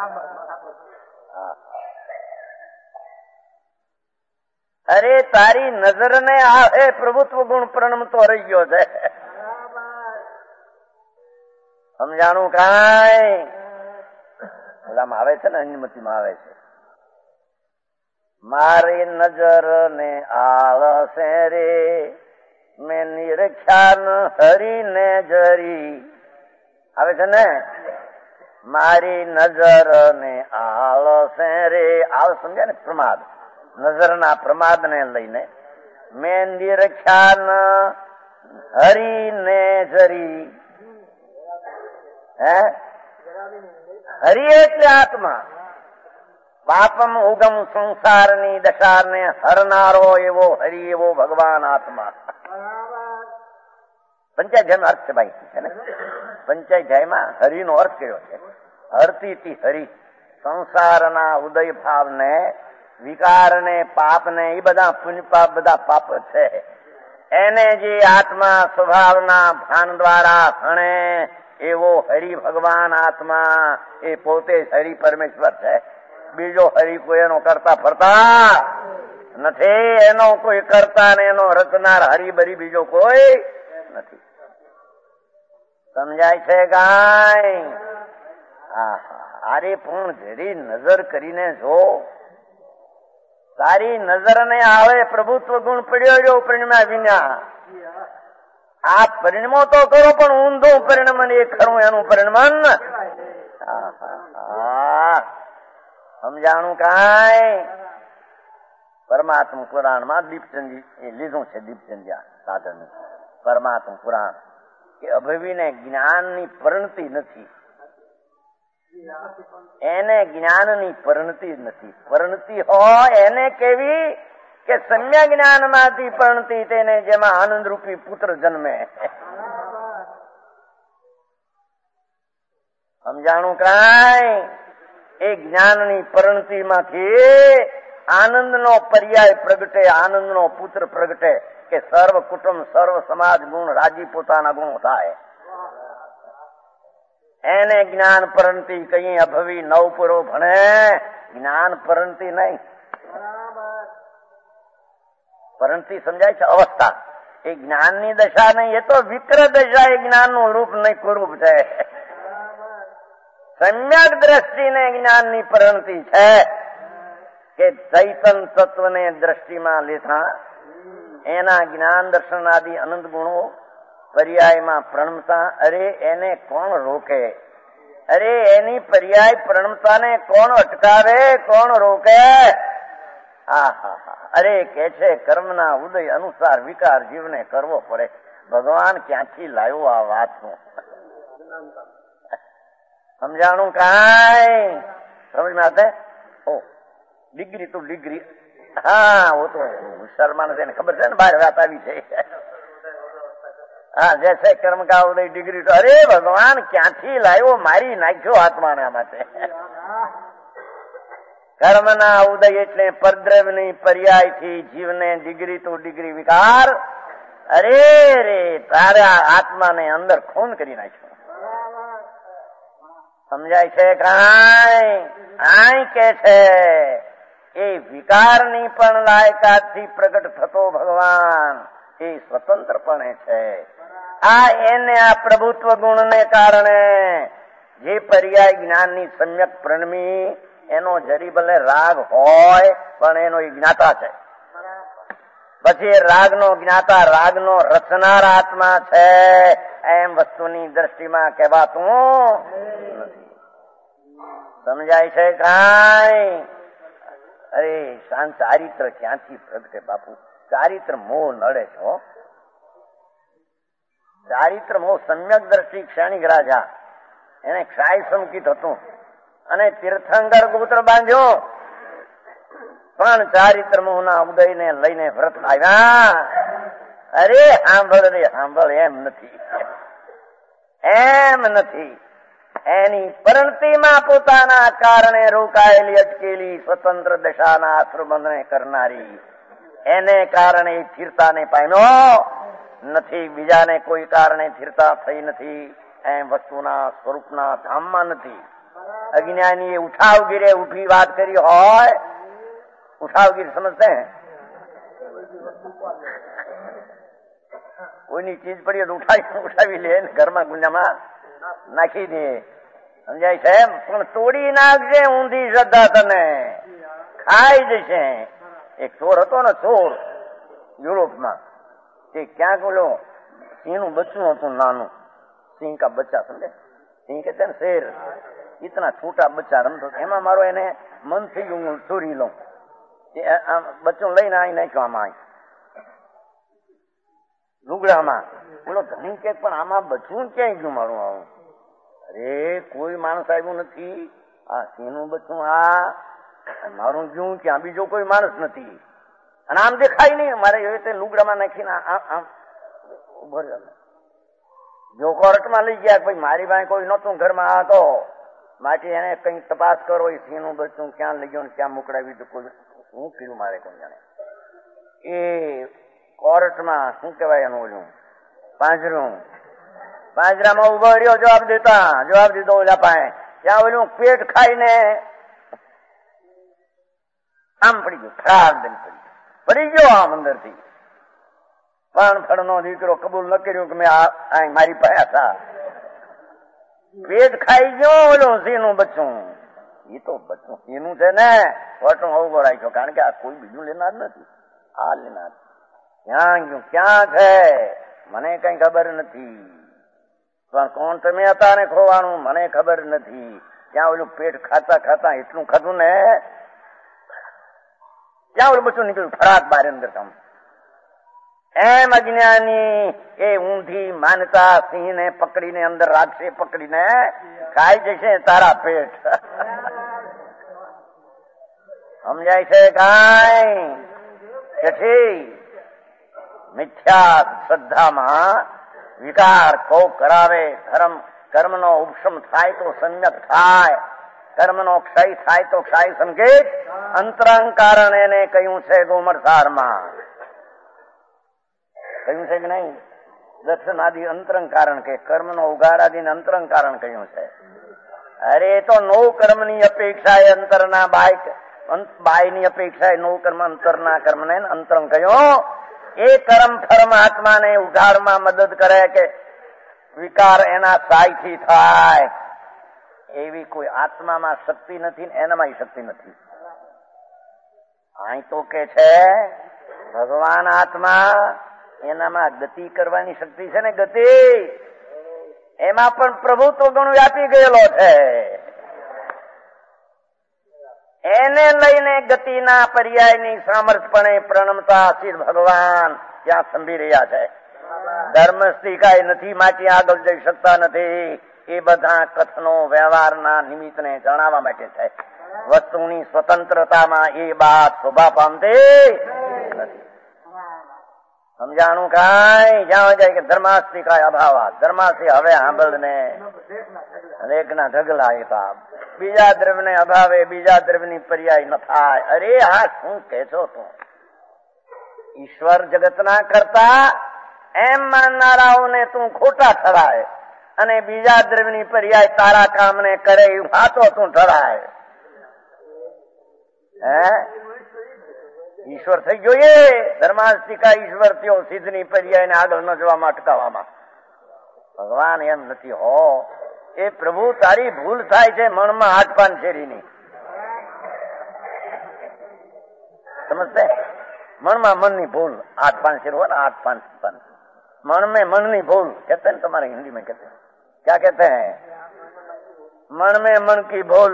C: અરે તારી નજરને આવે પ્રભુત્વ ગુણ પ્રણમતો રહી ગયો છે. સમજાણું કાંઈ? ઓલામાં આવે છે ને, અનુમતિમાં આવે છે, મારી નજર ને આળસે રે મેં નિરખ્યાન હરીને જરી. આવે છે ને, મારી નજર ને આળસે રે, આળ સમજ્યા ને પ્રમાદ, નજરના પ્રમાદ ને લઈને મેં નિરખ્યાન હરીને જરી. હે હરી એટલે આત્મા, પાપમ ઉગમ સંસારની દશાને હરનારો એવો હરિ એવો ભગવાન આત્મા. પંચાધ્યાયમાં અર્થ છે ભાઈ, છે ને, પંચાધ્યાયમાં હરિનો અર્થ કર્યો છે. હરતી હરિ, સંસારના ઉદય ભાવને, વિકારને, પાપને, એ બધા પુણ્ય પાપ બધા પાપ છે. એને જે આત્મા સ્વભાવના ભાન દ્વારા હણે એવો હરિ ભગવાન આત્મા, એ પોતે હરિ પરમેશ્વર છે. બીજો હરિ કોઈ એનો કરતા ફરતા નથી, એનો કોઈ કરતા ને એનો રચનાર હરિબરી બીજો કોઈ નથી. સમજાય છે ગાય? આરે પણ જરી નજર કરીને જો, તારી નજર ને આવે પ્રભુત્વ ગુણ પડ્યો જો પરિણમા વિના. આ પરિણમો તો કરો પણ ઊંધું પરિણમન એ ખરું એનું પરિણમન. સમજાણું કાંઈ? પરમાત્મા પુરાણમાં દીપચંદી એ લીધું છે, દીપચંદ્યા સાધન પરમાત્મા પુરાણ, કે અભવીને જ્ઞાનની પરિણતિ નથી, એને જ્ઞાનની પરિણતિ નથી. પરિણતિ હોય એને કેવી કે સમ્ય જ્ઞાનમાંથી પરિણતિ, તેને જેમાં આનંદરૂપી પુત્ર જન્મે. સમજાણું કાંઈ? એ જ્ઞાનની પરિણતિમાંથી આનંદનો પર્યાય પ્રગટે, આનંદનો પુત્ર પ્રગટે, કે સર્વ કુટુંબ, સર્વ સમાજ ગુણ રાજી પોતાના ગુણ થાય. એને જ્ઞાન પરિણતિ કઈ અભવી નવપુરો ભણે, જ્ઞાન પરિણતિ નહીં. પરિણતિ સમજાય છે અવસ્થા, એ જ્ઞાનની દશા નહીં, એ તો વિક્ર દશા, એ જ્ઞાનનું રૂપ નહીં, કુરૂપ છે. સમ્યક દ્રષ્ટિને જ્ઞાનની પરિણતિ છે, કે ચૈતન તત્વને દ્રષ્ટિમાં લેતા એના જ્ઞાન દર્શન આદિ અનંત ગુણો પર્યાયમાં પ્રણમતા. અરે એને કોણ રોકે? અરે એની પર્યાય પ્રણમતાને કોણ અટકાવે, કોણ રોકે? હા હા હા અરે કે છે કર્મના ઉદય અનુસાર વિકાર જીવને કરવો પડે. ભગવાન ક્યાંથી લાવ્યો આ વાતનું? સમજાણું કાંઈ સમજ में आते? ओ डिग्री तो डिग्री हाँ वो तो शर्मा ने खबर है ना बाहर बात આવી છે. હા જૈસે કર્મ કા ઉદય ડિગ્રી તો અરે ભગવાન ક્યાંથી લાવ્યો? મારી નાખ્યો આત્માના માટે. કર્મના ઉદય એટલે પરદ્રવ્યની પર્યાયથી જીવને ડિગ્રી તો ડિગ્રી વિકાર. અરે રે તારા આત્માને અંદર ખૂન કરી નાખ્યો. સમજાય છે કાંઈ? આય કે છે એ વિકારની પણ લાયકાતથી પ્રગટ થતો ભગવાન એ સ્વતંત્રપણે છે. આ એને આ પ્રભુત્વ ગુણને કારણે જે પર્યાય જ્ઞાનની સમ્યક પ્રણમી એનો જરી ભલે રાગ હોય પણ એનો એ જ્ઞાતા છે. પછી એ રાગનો જ્ઞાતા રાગનો રચનાર આત્મા છે એમ વસ્તુની દ્રષ્ટિમાં કહેવાતું નથી. સમજાય છે કાંઈ? અરે શાંત ચારિત્ર ક્યાંથી પ્રગટે બાપુ? ચારિત્ર મોહ નડે છો. ચારિત્ર મોહ સમ્યક દ્રષ્ટિ ક્ષણિક રાજા એને ક્ષાય સંકિત હતું અને તીર્થંકર પુત્ર બાંધ્યો પણ ચારિત્ર મોહના ઉદયને લઈને વ્રત આવ્યા. અરે સાંભળ રે સાંભળ, એમ નથી એમ નથી. એની પરિણતિમાં પોતાના કારણે રોકાયેલી અટકેલી સ્વતંત્ર દશાના આશ્રબંધને કરનારી એને કારણે સ્થિરતાને પામ્યો નથી. બીજાને કોઈ કારણે સ્થિરતા થઈ નથી. એમ વસ્તુના સ્વરૂપના ધામમાં નથી. અજ્ઞાનીએ ઉઠાવગીરે ઉઠી વાત કરી હોય. ઉઠાવગીર સમજતે કોઈની ચીજ પડી તો ઉઠાવી ઉઠાવી લે ઘરમાં ગુંજામાં નાખી દે. સમજાય છે? પણ તોડી નાખજે ઊંધી શ્રદ્ધા તને ખાઈ જશે. એક ચોર હતો ને ચોર યુરોપમાં, તે ક્યાંક ઓલો સિંહનું બચ્ચું હતું નાનું. સિંહ કા બચ્ચા સમજે? સિંહ કે છે ને શેર, ઇતના છોટા બચ્ચા રમતો. એમાં મારો એને મન થઈ ગયું હું ચોરી લઉં. બચ્ચું લઈને આવી નાખ્યો આમાં લુગડામાં. બોલો ધણી કે પણ આમાં બચ્ચું ક્યાંય ગયું મારું? આવું અરે કોઈ માણસ આવ્યું નથી. આ સિંહનું બચ્ચું આ મારું ગયું ક્યાં? બીજો કોઈ માણસ નથી અને આમ દેખાય નહીં. મારે એવી રીતે લુગડામાં નાખીને આમ ઉભો રહ્યો. જો કોર્ટમાં લઈ ગયા ભાઈ મારી પાસે કોઈ નહોતું ઘરમાં આ તો માટે એને કઈ તપાસ કરો એ સિંહનું બચ્ચું ક્યાં લઈ ગયો ને ક્યાં મોકલાવ્યું. તો કોઈ શું કર્યું મારે કોઈ જાણે. એ કોર્ટમાં શું કહેવાય એનું ઓલું પાંજરું, પાંજરામાં ઉભો રહ્યો જવાબ દેતા. જવાબ દીધો ઓલા પાસે. ત્યાં ઓલું પેટ ખાઈને આમ પડી ગયું. ખરાબ દિન પડી પડી ગયો આમ અંદર થી. પણ ફળનો દીકરો કબૂલ ન કર્યું કે મેં આ મારી પાસે હતા. પેટ ખાઈ ગયો ઓલું સિંહનું બચ્ચું. એ તો બચ્ચું સિંહનું છે ને વટું ઉભો રાખ્યો. કારણ કે આ કોઈ બીજું લેનાર નથી. આ લેનાર ક્યાં ગયું ક્યાં છે મને કઈ ખબર નથી. પણ કોણ તમે હતા ને ખોવાનું મને ખબર નથી. ત્યાં ઓલું પેટ ખાતા ખાતા એટલું ખાધું ને ત્યાં ઓલું બચ્ચું નીકળ્યું ફરાક બાર અંદર. કામ એમ અજ્ઞાની એ ઊંધી માનતા સિંહને પકડીને અંદર રાખશે, પકડીને ખાઈ જશે તારા પેટ. સમજાય છે કાંઈ? તેથી મિથ્યા શ્રદ્ધામાં વિકાર કોક કરાવે. ધર્મ કર્મનો ઉપશમ થાય તો સમ્યક થાય, કર્મનો ક્ષય થાય તો ક્ષય સંકેત. અંતરંગ કારણ એને કહ્યું છે ગોમરસારમાં. કહ્યું છે કે નહીં? દર્શન આદિ અંતરંગ કારણ કે કર્મનો ઉગાડ આદિ અંતરંગ કારણ કહ્યું છે. અરે તો નવ કર્મની અપેક્ષા એ અંતરના બાય બાયની અપેક્ષા એ નવ કર્મ અંતરના કર્મને અંતરંગ કહ્યું. એ કર્મ ફર્મ આત્માને ઉઘાડમાં મદદ કરે કે વિકાર એના સહાયથી થાય. એવી કોઈ આત્મામાં શક્તિ નથી, એનામાં શક્તિ નથી. અહીં તો કે છે ભગવાન આત્મા એનામાં ગતિ કરવાની શક્તિ છે ને. ગતિ એમાં પણ પ્રભુત્વ ગુણ વ્યાપી ગયેલો છે. એને લઈને ગતિના પર્યાયની સામર્થપણે પ્રણમતા શ્રી ભગવાન ત્યાં સંભી રહ્યા છે. ધર્મસ્થી કાંઈ નથી, માટે આગળ જઈ શકતા નથી. એ બધા કથનો વ્યવહારના નિમિત્તને જણાવવા માટે છે. વસ્તુની સ્વતંત્રતામાં એ બાત શોભા પામતી નથી. સમજાણું કાંઈ જ્યાં જાય કે ધર્માસ્થી કાંઈ અભાવ, ધર્માસ્થી હવે સાંભળ ને રેગના ઢગલા હતા. બીજા દ્રવ્યને અભાવે બીજા દ્રવ્યની પર્યાય ન થાય. અરે હા શું કે છો તું? ઈશ્વર જગતના કરતા એમ માનનારાઓને તું ખોટા ઠરાય અને બીજા દ્રવ્યની પર્યાય તારા કામને કરે એ વાતો તું ઠરાય. હે ઈશ્વર થઈ જોઈએ ધર્માસ્તિકા ઈશ્વર થયો સિદ્ધની પર્યાયને આગળ ન જવામાં અટકાવવામાં. ભગવાન એમ નથી હો. એ પ્રભુ તારી ભૂલ થાય છે મનમાં આઠપાન શેરીની. સમજતે? મનમાં મનની ભૂલ. आठ पांच शेर हुआ ना, आठ पांच पांच मन में मन नहीं भूल कहते हैं, तुम्हारे हिंदी में कहते हैं, क्या कहते हैं? मन में मन की भूल.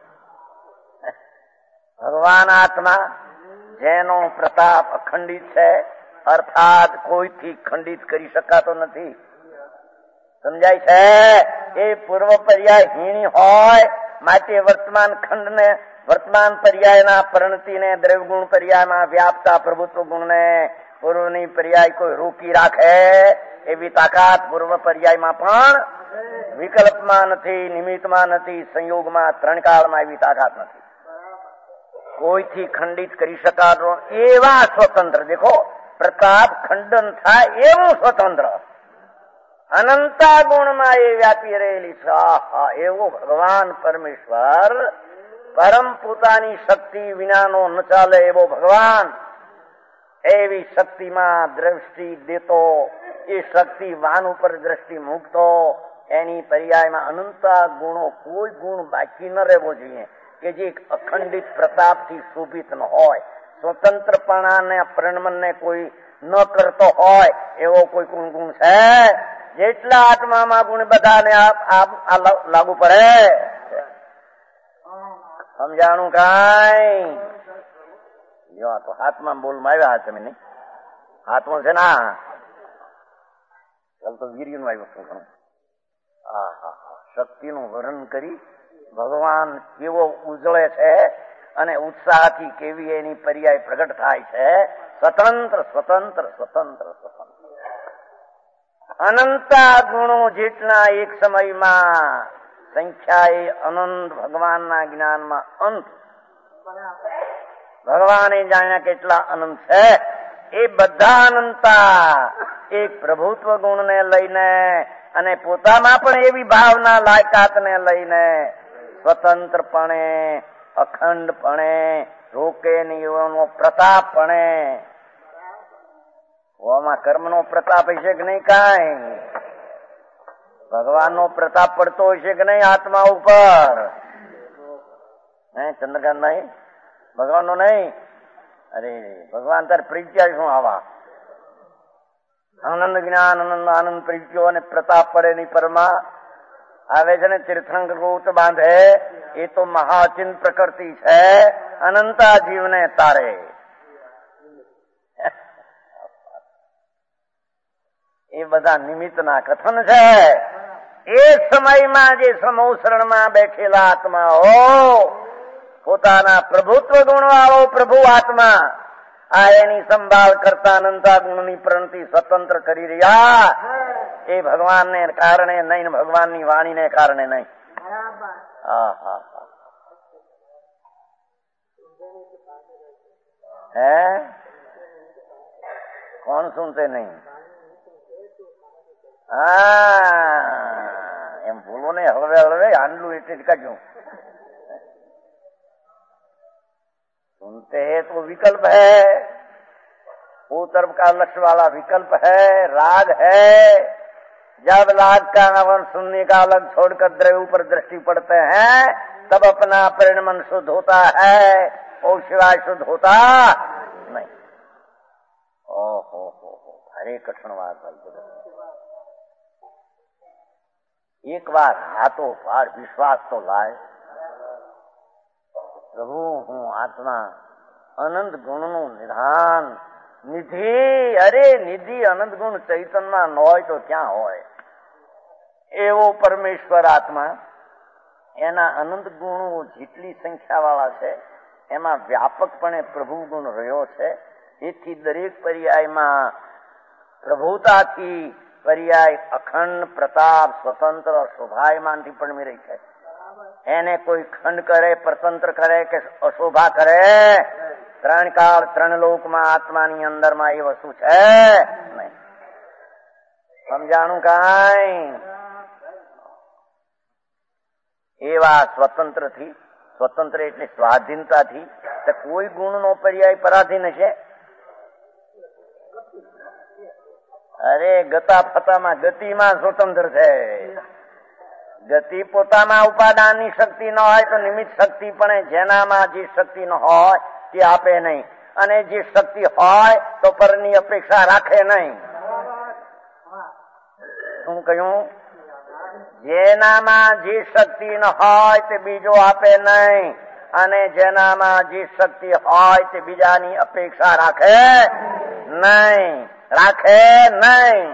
C: ભગવાન આત્મા જેનો પ્રતાપ અખંડિત છે, અર્થાત કોઈથી ખંડિત કરી શકાતો નથી. સમજાય છે? એ પૂર્વ પર્યાય હીણી હોય માટે વર્તમાન ખંડને વર્તમાન પર્યાયના પરિણતિને દ્રવ્યગુણ પર્યાયમાં વ્યાપતા પ્રભુત્વ ગુણને પૂર્વની પર્યાય કોઈ રોકી રાખે એવી તાકાત પૂર્વ પર્યાયમાં પણ વિકલ્પમાં નથી, નિમિત્તમાં નથી, સંયોગમાં ત્રણ કાળમાં એવી તાકાત નથી. કોઈથી ખંડિત કરી શકાતો એવા સ્વતંત્ર, દેખો પ્રતાપ ખંડન થાય એવું સ્વતંત્ર અનંતા ગુણમાં એ વ્યાપી રહેલી સ્વાહા એવો ભગવાન પરમેશ્વર, પરમ પોતાની શક્તિ વિનાનો ન ચાલે એવો ભગવાન, એવી શક્તિમાં દ્રષ્ટિ દેતો, એ શક્તિ વાન ઉપર દ્રષ્ટિ મૂકતો, એની પર્યાયમાં અનંતા ગુણો કોઈ ગુણ બાકી ન રહેવો જોઈએ કે જે અખંડિત પ્રતાપથી શોભિત ન હોય, સ્વતંત્રપણાને પરિણમનને કોઈ ન કરતો હોય એવો કોઈ ગુણ ગુણ છે? જેટલા આત્મામાં ગુણ બધાને આ લાગુ પડે. સમજાણું કાંઈ? જો તો હાથમાં બોલમાં આવ્યા તમે નહીં, હાથમાં છે ના ચાલ તો વીર્યનું આવ્યું શું કરું. હા હા હા શક્તિનું વર્ણન કરી ભગવાન કેવો ઉજળે છે અને ઉત્સાહથી કેવી એની પર્યાય પ્રગટ થાય છે. સ્વતંત્ર સ્વતંત્ર સ્વતંત્ર સ્વતંત્ર અનંતા ગુણો જેટલા એક સમયમાં સંખ્યા એ અનંત ભગવાનના જ્ઞાનમાં અંત. ભગવાને જાણ્યા કેટલા અનંત છે એ બધા અનંતા એક પ્રભુત્વ ગુણને લઈને અને પોતામાં પણ એવી ભાવના લાયકાતને લઈને સ્વતંત્રપણે, અખંડપણે, રોકે નિયમનો પ્રતાપપણે. ઓમાં કર્મનો પ્રતાપ હશે કે નહીં? કાંઈ ભગવાનનો પ્રતાપ પડતો હશે કે નહીં આત્મા ઉપર? હે ચંદ્રકાંત નહીં, ભગવાનનો નહીં. અરે ભગવાન તાર પરિચય શું આવા આનંદ જ્ઞાન આનંદ આનંદ પરિચયો અને પ્રતાપ પડે ની પરમાં આવે છે ને તીર્થંક ગોત બાંધે, એ તો મહાચિંત પ્રકૃતિ છે અનંતા જીવને તારે. એ બધા નિમિત્તના કથન છે. એ સમયમાં જે સમોસરણમાં બેઠેલા આત્માઓ પોતાના પ્રભુત્વ ગુણ વાળો પ્રભુ આત્મા આ એની સંભાળ કરતા અનંતા ગુણની પ્રણતિ સ્વતંત્ર કરી રહ્યા, એ ભગવાનને કારણે નહીં, ભગવાનની વાણીને કારણે નહીં. હા હા હે કોણ સુનતે નહીં? હા એમ બોલો ને હળવે હળવે, આંડલું એટલે જ કાઢ્યું. सुनते हैं तो विकल्प है, वो तरफ का लक्ष्य वाला विकल्प है, राग है. जब राग का अवन सुनने का अलग छोड़कर द्रव्य पर दृष्टि पड़ते हैं तब अपना परिणमन शुद्ध होता है और शिवाय शुद्ध होता नहीं. ओहो हो हो हरे कठिन बात. એક વાર હાથો પાડ, વિશ્વાસ તો લાય. પ્રભુ હું આત્મા અનંત ગુણનું નિધાન નિધિ. અરે નિધિ અનંત ગુણ ચૈતન્યમાં ન હોય તો ક્યાં હોય? એવો પરમેશ્વર આત્મા, એના અનંત ગુણો જેટલી સંખ્યા વાળા છે એમાં વ્યાપકપણે પ્રભુ ગુણ રહ્યો છે. એથી દરેક પર્યાયમાં પ્રભુતાથી પર્યાય અખંડ પ્રતાપ સ્વતંત્ર શોભાયમાનથી પણ રહી છે. એને કોઈ ખંડ કરે, પ્રતંત્ર કરે કે અશોભા કરે, ત્રણ કાળ ત્રણ લોકમાં આત્માની અંદરમાં એ વસ્તુ છે નહીં. સમજાણું કાંઈ? એવા સ્વતંત્રથી, સ્વતંત્ર એટલે સ્વાધીનતાથી, કોઈ ગુણનો પર્યાય પરાધીન છે? અરે ગતા ફતામાં ગતિમાં સ્વતંત્ર છે. ગતિ પોતામાં ઉપાદાનની શક્તિ ન હોય તો નિમિત્ત શક્તિ પણ જેનામાં જે શક્તિ ન હોય તે આપે નહીં, અને જે શક્તિ હોય તો પરની અપેક્ષા રાખે નહીં. શું કહ્યું? જેનામાં જે શક્તિ ન હોય તે બીજો આપે નહીં, અને જેનામાં જે શક્તિ હોય તે બીજાની અપેક્ષા રાખે નહીં, રાખે નહીં.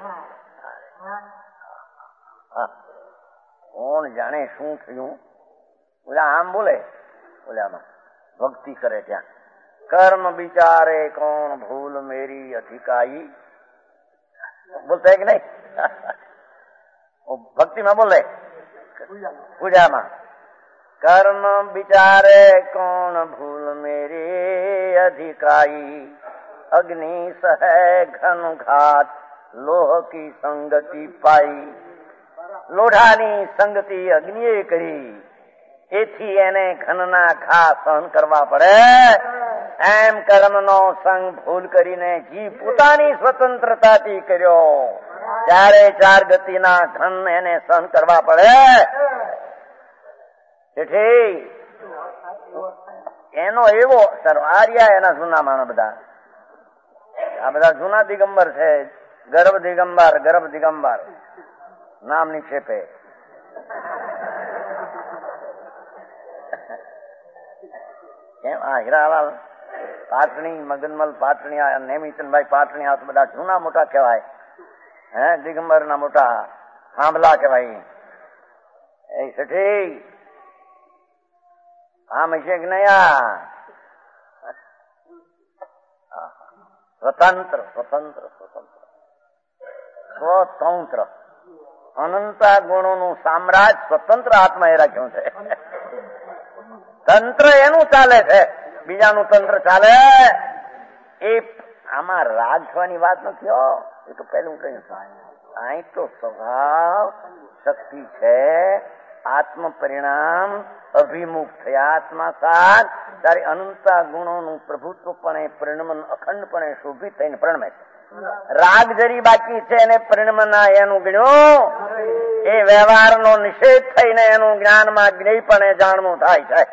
C: કોણ જાણે શું થયું? ઓલા આમ બોલે, ઓલામાં ભક્તિ કરે ત્યાં કર્મ વિચારે કોણ ભૂલ મેરી અધિકાઈ. બોલતા કે નહીં? ભક્તિમાં બોલે, પૂજામાં કર્મ વિચારે કોણ ભૂલ મેરી અધિકાઈ. અગ્નિ સહે ઘન ઘાત લોહ કી સંગતિ પાઈ. લોઢાની સંગતિ અગ્નિએ કરી, એથી એને ઘનના ઘા સહન કરવા પડે. એમ કર્મનો સંગ ભૂલ કરીને જીવ પોતાની સ્વતંત્રતાથી કર્યો, ત્યારે ચાર ગતિના ઘન એને સહન કરવા પડે. એનો એવો સરવારિયા એના જૂના માણસ બધા, આ બધા જૂના દિગંબર છે. ગર્ભ દિગંબર, ગર્ભ દિગંબર નામ નિક્ષેપે. કેમ આ હીરાલાલ પાટણી, મગનમલ પાટણી, નેમિચંદભાઈ પાટણી, આ તો બધા જૂના મોટા કહેવાય. હે દિગંબર ના મોટા થાંભલા કહેવાય. એ સઠી આમ છે કે નહીં? સ્વતંત્ર સ્વતંત્ર સ્વતંત્ર સ્વતંત્ર અનંતા ગુણોનું સામ્રાજ્ય સ્વતંત્ર આત્મા એ રાખ્યું છે. તંત્ર એનું ચાલે છે, બીજાનું તંત્ર ચાલે. એ આમાં રાગ થવાની વાત નથી. હો એ તો પેલું કહ્યું, અહીં તો સ્વભાવ શક્તિ છે. આત્મ પરિણામ અભિમુખ થયા આત્મા સાત, ત્યારે અનંતા ગુણોનું પ્રભુત્વ પણ પરિણમન અખંડપણે શોભિત થઈને પ્રણમે છે. રાગ જરી બાકી છે એને પરિણમના એનું ગણ્યું, એ વ્યવહારનો નિષેધ થઈને એનું જ્ઞાનમાં જ્ઞેયપણે જાણવું થાય છે.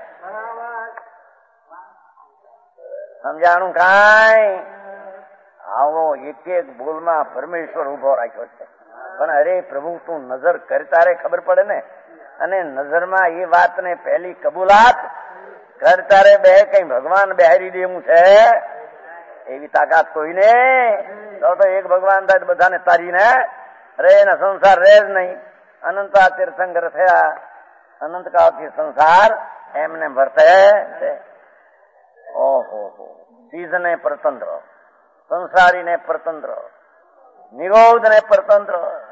C: સમજાણું કાંઈ? આવો એક એક બોલમાં પરમેશ્વર ઉભો રાખ્યો છે. પણ અરે પ્રભુ તું નજર કર, તારે ખબર પડે ને. અને નજરમાં એ વાતને પહેલી કબૂલાત કર, તારે બે કઈ ભગવાન બેહારી દેવું છે એવી તાકાત કોઈને. તો તો એક ભગવાન થાય બધાને તારીને અરે એના સંસાર રહે જ નહીં. અનંતા તીર્થંકર થયા, અનંત કાળથી સંસાર એમને વર્તે છે. ઓહો સીધને પરતંત્ર, સંસારીને પરતંત્ર, નિરોધને પરતંત્ર.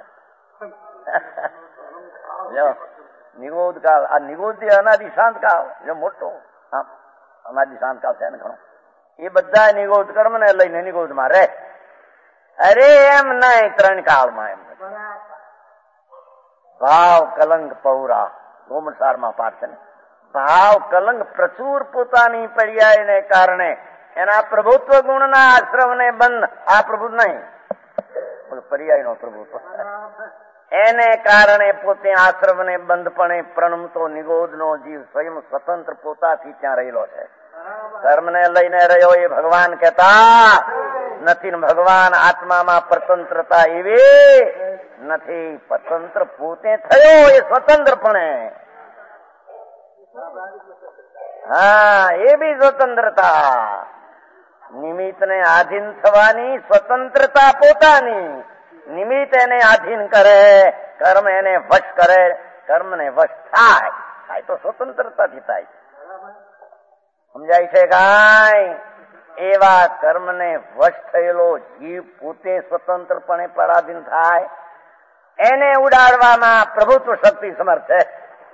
C: નિરોધ કાળ, આ નિરોધ અનાદિ શાંત કાળ જો મોટો, અનાદિ શાંત કાળ છે ને ઘણો. એ બધા નિરોધ કર્મ ને લઈને નિરોધમાં રહે. અરે એમ નહીં, ત્રણ કાળમાં એમ ભાવ કલંક પૌરા ગોમસારમાં પાઠ છે ને. ભાવ કલંક પ્રચુર પોતાની પર્યાયને કારણે એના પ્રભુત્વ ગુણના આશ્રમને બંધ, આ પ્રભુ નહીં પર્યાયનો પ્રભુત્વ, એને કારણે પોતે આશ્રમને બંધપણે પ્રણમતો નિરોધનો જીવ સ્વયં સ્વતંત્ર પોતાથી ત્યાં રહેલો છે. કર્મને લઈને રહ્યો એ ભગવાન કહેતા નથી ને ભગવાન આત્મામાં પ્રતંત્રતા એવી નથી. સ્વતંત્ર પોતે થયો એ સ્વતંત્રપણે. હા, એ બી સ્વતંત્રતા. નિમિત્તને આધીન થવાની સ્વતંત્રતા પોતાની. નિમિત્ત એને આધીન કરે, કર્મ એને વશ કરે, કર્મને વશ થાય. થાય તો સ્વતંત્રતાથી થાય. સમજાય છે કાંઈ? એવા કર્મને વશ થયેલો જીવ પોતે સ્વતંત્રપણે પરાધીન થાય. એને ઉડાડવામાં પ્રભુત્વ શક્તિ સમર્થ છે.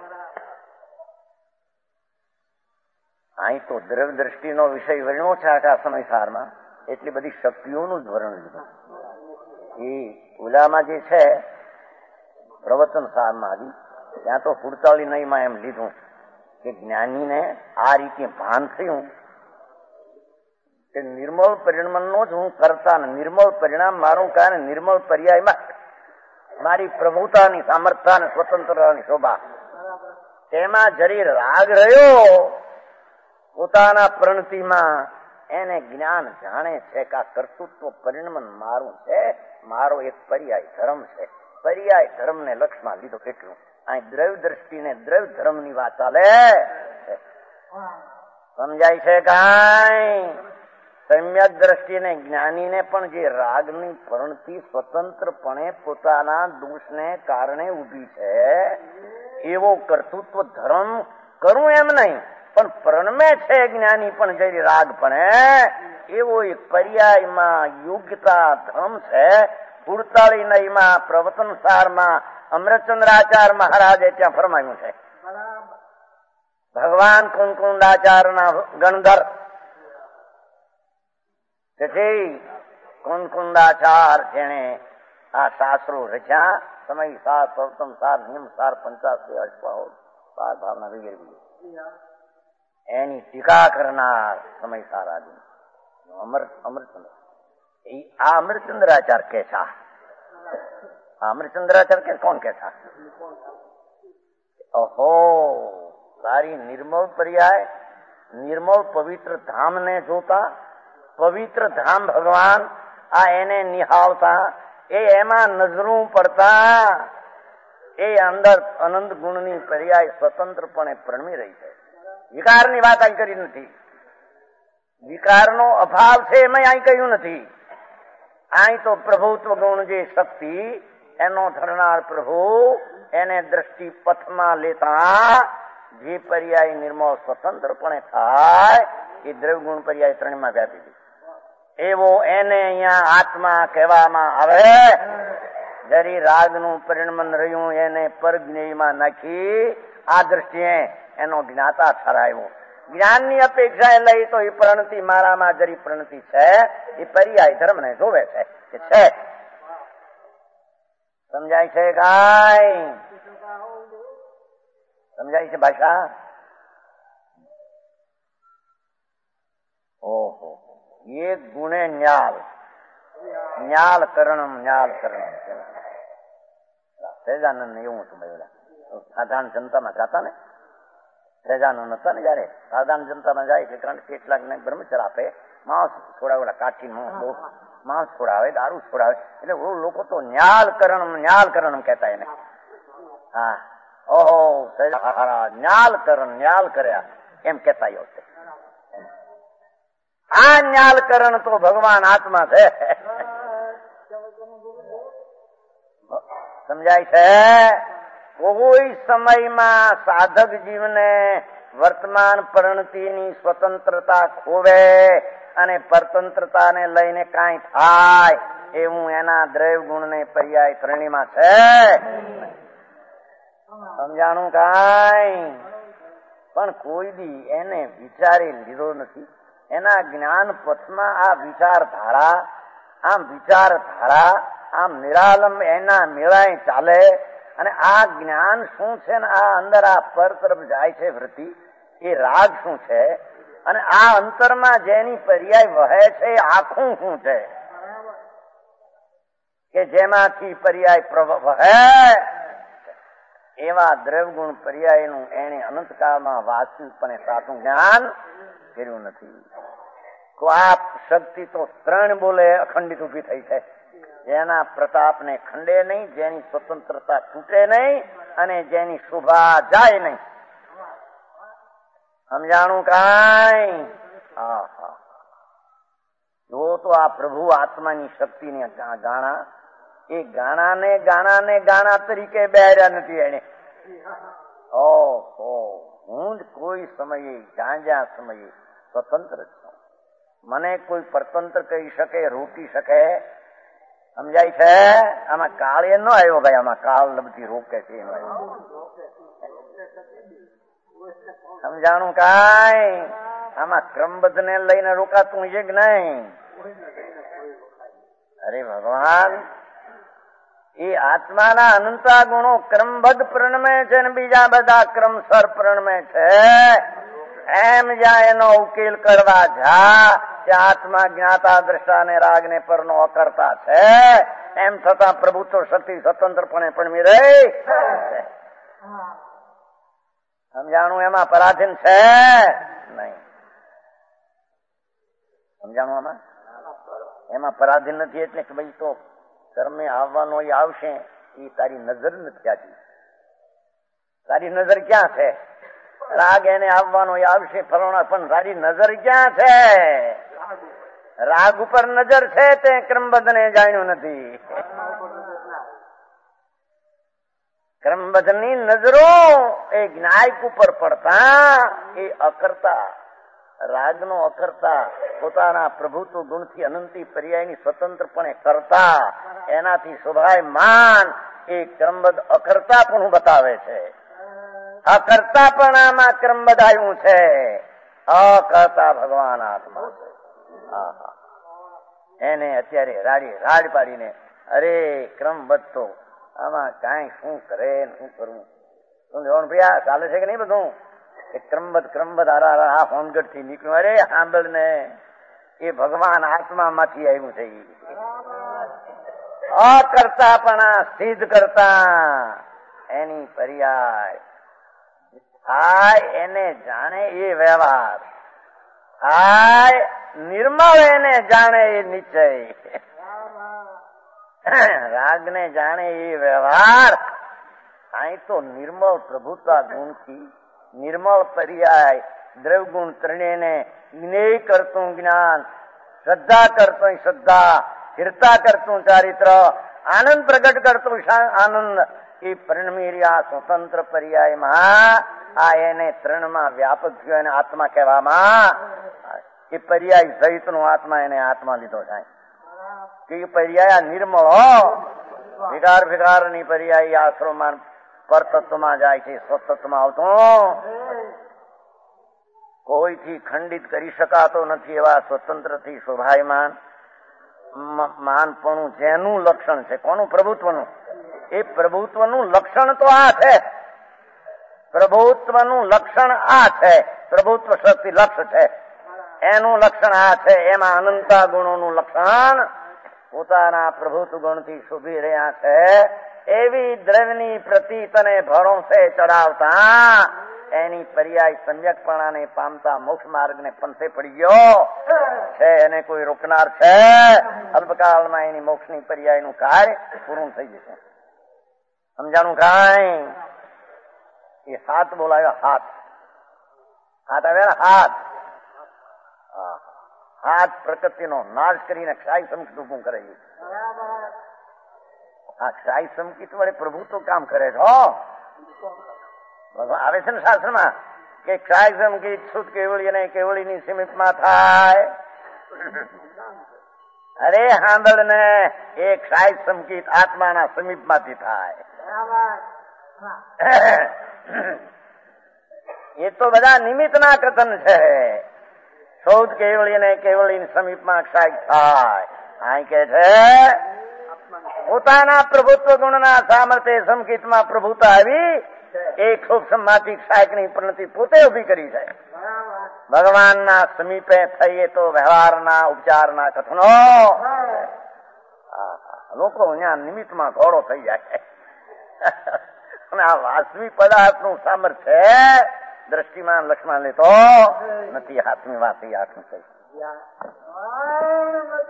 C: અહીં તો દ્રવ્ય દ્રષ્ટિનો વિષય વર્ણ્યો છે આખા સમયસારમાં. એટલી બધી શક્તિઓનું જ વર્ણન લીધું. એ ઉલામાં જે છે પ્રવચન સારમાં ત્યાં તો સુડતાલી નહીમાં એમ લીધું કે જ્ઞાનીને આ રીતે ભાન થયું કે નિર્મળ પરિણામનો જ હું કરતા ને નિર્મળ પરિણામ મારું કારણ નિર્મળ પર્યાયમાં મારી પ્રભુતાની સામર્થ્ય અને સ્વતંત્રતાની શોભા. તેમાં જરી રાગ રહ્યો પોતાના પ્રણતિમાં, એને જ્ઞાન જાણે છે કે આ કર્તૃત્વ પરિણામ મારું છે, મારો એક પર્યાય ધર્મ છે. પર્યાય ધર્મને લક્ષમાં લીધો. કેટલું અહીં દ્રવ્ય દ્રષ્ટિને દ્રવ્ય ધર્મની વાત ચાલે. સમજાય છે કાંઈ? સમ્યક દ્રષ્ટિને જ્ઞાનીને પણ જે રાગની પ્રણતિ સ્વતંત્રપણે પોતાના દોષને કારણે ઉભી છે, એવો કર્તૃત્વ ધર્મ કરું એમ નહીં, પણ પ્રણમે છે જ્ઞાની પણ જઈ રાગ પણ એવો એક પર્યાયમાં યોગ્યતા ધર્મ છે. સુડતાળી નહીમાં પ્રવચન સારમાં અમૃતચંદ્રાચાર્ય મહારાજે ત્યાં ફરમાયું છે. ભગવાન કુંકુંડાચાર્યના ગણધર તેથી કુંકુંડાચાર જેને આ શાસ્ત્રો રચ્યા, સમય સાર, પ્રવતમ સાર, નિયમ સાર, પંચાસી અષ્ટાઓ સાર, ભાવના વગેરે વગેરે, એની ટીકા કરનાર સમય સાર આદિ અમર અમરચંદ્ર. આ અમરચંદ્રાચાર કે છે. આ અમરચંદ્રાચાર કે કોણ કે છે? ઓહો, સારી નિર્મળ પર્યાય, નિર્મળ પવિત્ર ધામને જોતા, પવિત્ર ધામ ભગવાન આ એને નિહાળતા, એ એમાં નજરું પડતા, એ અંદર અનંત ગુણની પર્યાય સ્વતંત્રપણે પ્રણમી રહી છે. વિકારની વાત અહીં કરી નથી. વિકારનો અભાવ છે એમાં અહીં કહ્યું નથી. અહીં તો પ્રભુત્વ ગુણ જે શક્તિ એનો ધરનાર પ્રભુ એને દ્રષ્ટિ પથમાં લેતા જે પર્યાય નિર્મળ સ્વતંત્રપણે થાય એ દ્રવ્ય ગુણ પર્યાય ત્રણમાં વ્યાપી ગઈ. એવો એને અહીંયા આત્મા કહેવામાં આવે. જરી રાગનું પરિણમન રહ્યું એને પરજ્ઞેયમાં નાખી આ દ્રષ્ટિએ એનો જ્ઞાતા ઠરાયો. જ્ઞાનની અપેક્ષા લઈ તો એ પ્રણતિ મારામાં જરી પ્રણતિ છે, એ પર્યાય ધર્મને જોવે છે કે છે. સમજાય છે કાંઈ? સમજાય છે ભાષા? ઓહો, એક ગુણે ન્યાલ ન્યાલ કરણમ ન્યાલ કરણમ. સહેજાનંદ ને એવું સમજાયું. સાધારણ જનતામાં જાતા ને, સહેજાનંદ હતા ને જયારે સાધારણ જનતામાં જાય એટલે કારણ કેટલાક ને બ્રહ્મચર આપે, માંસ છોડાવે, કાઠી માંસ છોડાવે, દારૂ છોડાવે, એટલે લોકો તો ન્યાલ કરણમ ન્યાલ કરણમ કહેતા એને. હા, ઓહો, ન્યાલ કરણ ન્યાલ કર્યા એમ કહેતા છે. આ ન્યાલકરણ તો ભગવાન આત્મા છે. સમજાય છે? કોઈ સમયમાં સાધક જીવને વર્તમાન પરિણતિની સ્વતંત્રતા ખોવે અને પરતંત્રતાને લઈને કાંઈ થાય એવું એના દ્રવ્ય ગુણને પર્યાય ત્રણીમાં છે. સમજાણું કાંઈ? પણ કોઈ દી એને વિચારી લીધો નથી. એના જ્ઞાન પથમાં આ વિચારધારા આમ વિચારધારા આમ નિરાલંબ એના મેળાએ ચાલે અને આ જ્ઞાન શું છે ને આ અંદર આ પર તરફ જાય છે વૃત્તિ, એ રાગ શું છે અને આ અંતરમાં જેની પર્યાય વહે છે એ આખું શું છે કે જેમાંથી પર્યાય વહે, એવા દ્રવ્યગુણ પર્યાયનું એને અનંતકાળમાં વાસ્તવિકપણે સાચું જ્ઞાન કર્યું નથી. તો આ શક્તિ તો ત્રણ બોલે અખંડિત ઉભી થઈ છે. જેના પ્રતાપને ખંડે નહીં, જેની સ્વતંત્રતા તૂટે નહીં અને જેની શોભા જાય નહીં. સમજાણું કાંઈ? હા હા જો તો આ પ્રભુ આત્માની શક્તિને ગાણા, એ ગાણાને ગાણાને ગાણા તરીકે બેર્યા નથી એને. ઓહો, હું જ કોઈ સમયે જ્યાં જ્યાં સમયે સ્વતંત્ર છું. મને કોઈ પરતંત્ર કહી શકે, રોકી શકે? સમજાય છે? આમાં કાળ એ ન આવ્યો ભાઈ, આમાં કાળ બધી રોકે છે. સમજાણું કાંઈ? આમાં ક્રમબદ્ધ ને લઈને રોકાતું છે કે નહીં? અરે ભગવાન, એ આત્માના અનંતા ગુણો ક્રમબદ્ધ પ્રણમે છે ને બીજા બધા ક્રમસર પ્રણમે છે. એમ જ્યાં એનો ઉકેલ કરવા જા કે આત્મા જ્ઞાતા દ્રષ્ટા ને રાગ ને પરનો અકર્તા છે, એમ છતાં પ્રભુત્વ શક્તિ સ્વતંત્રપણે પણ રહી. સમજાણું? એમાં પરાધીન છે નહીં. સમજાણું? આમાં એમાં પરાધીન નથી. એટલે કે ભાઈ તો કર્મે આવવાનો એ આવશે, એ તારી નજર નથી આતી. તારી નજર ક્યાં છે? રાગ એને આવવાનો એ આવશે ફલાણા, પણ તારી નજર ક્યાં છે? રાગ ઉપર નજર છે તે ક્રમબદ્ધ ને જાણ્યું નથી. ક્રમબદ્ધ ની નજરો એ જ્ઞાયક ઉપર પડતા એ અકર્તા, રાગનો અકર્તા, પોતાના પ્રભુત્વ ગુણથી અનંતી પર્યાયની સ્વતંત્રપણે કરતા, એનાથી શોભાયમાન એ ક્રમબદ્ધ અકર્તા પણ બતાવે છે. અકર્તા પણ આમાં ક્રમબદ્ધ આવ્યું છે. અકર્તા ભગવાન આત્મા છે. એને અત્યારે રાડી રાડ પાડીને અરે ક્રમબદ્ધ તો આમાં કાંઈ શું કરે શું કરવું? શું જોવાનું ભાઈ? આ ચાલે છે કે નહીં બધું? એ ક્રમબદ્ધ ક્રમબદ્ધ આરા આ હોમગઢ થી નીકળ્યું. અરે સાંભળ ને, એ ભગવાન આત્મા માંથી આવ્યું છે. અકર્તા પણ સિદ્ધ કરતા એની પર્યાય થાય એને જાણે એ વ્યવહાર થાય, નિર્મળ એને જાણે એ નિશ્ચય, રાગ ને જાણે એ વ્યવહાર. અહીં તો નિર્મળ પ્રભુતા ગુણથી નિર્મળ પર્યાય દ્રવગુણ ત્રણેયને જ્ઞેય કરતું જ્ઞાન, શ્રદ્ધા કરતું શ્રદ્ધા, સ્થિરતા કરતું ચારિત્ર, આનંદ પ્રગટ કરતું આનંદ, એ પરિણમીર્યા સ્વતંત્ર પર્યાયમાં આ એને ત્રણમાં વ્યાપક થયો એને આત્મા કહેવામાં. એ પર્યાય સહિત નો આત્મા એને આત્મા લીધો થાય કે પર્યાય નિર્મળો વિકાર વિકાર ની પર્યાય આશ્રમમાં પરતત્વમાં જાય છે, સ્વતત્વમાં આવતો કોઈથી ખંડિત કરી શકાતો નથી એવા સ્વતંત્રથી શોભાયમાન માનપણું જેનું લક્ષણ છે. કોનું? પ્રભુત્વનું. એ પ્રભુત્વનું લક્ષણ તો આ છે. પ્રભુત્વનું લક્ષણ આ છે. પ્રભુત્વ શક્તિ લક્ષ છે, એનું લક્ષણ આ છે. એમાં અનંતા ગુણોનું લક્ષણ પોતાના પ્રભુત્વ ગુણથી શોભી રહ્યા છે. એવી દ્રવ્યની પ્રતીત અને ભરોસે ચડાવતા એની પર્યાય સમ્યકપણાને પામતા મોક્ષ માર્ગને પંથે પડી ગયો છે. એને કોઈ રોકનાર છે? અલ્પકાળમાં એની મોક્ષની પર્યાયનું કાર્ય પૂરું થઈ જશે. સમજાણું કાંઈ? એ હાથ બોલાયો. હાથ હાથ આવે ને? હાથ હાથ પ્રકૃતિનો નાશ કરીને ક્ષાય સંકિત ઉભું કરે છે. આ ક્ષાય સંકિત વડે પ્રભુ તો કામ કરે છે. ભગવાન આવે છે ને શાસ્ત્રમાં કે ક્ષાય સંકિત શુદ્ધ કેવળી અને કેવળીની સમીપમાં થાય. અરે સાંભળ ને, એ ક્ષાય સંકિત આત્માના સમીપમાંથી થાય. એ તો બધા નિમિત્તના કથન છે. સૌદ કેવળી અને કેવળી સમીપમાં ક્ષાય થાય. અહીં કે છે પોતાના પ્રભુત્વ ગુણના સામર્થ્ય સંકિતમાં પ્રભુતા આવી એક સૂક્ષ્મમાંથી ક્ષાયકની પરિણતિ પોતે ઉભી કરી છે. ભગવાનના સમીપે થઈએ તો વ્યવહારના ઉપચારના કથનો લોકો અહીંયા નિમિત્તમાં ઘોડો થઈ જાય. અને આ વાસ્તવિક પદાર્થનું સામર્થ્ય દ્રષ્ટિમાન લક્ષ્મણ લેતો નથી. હાથની વાત એ હાથનું થઈ
D: ગયા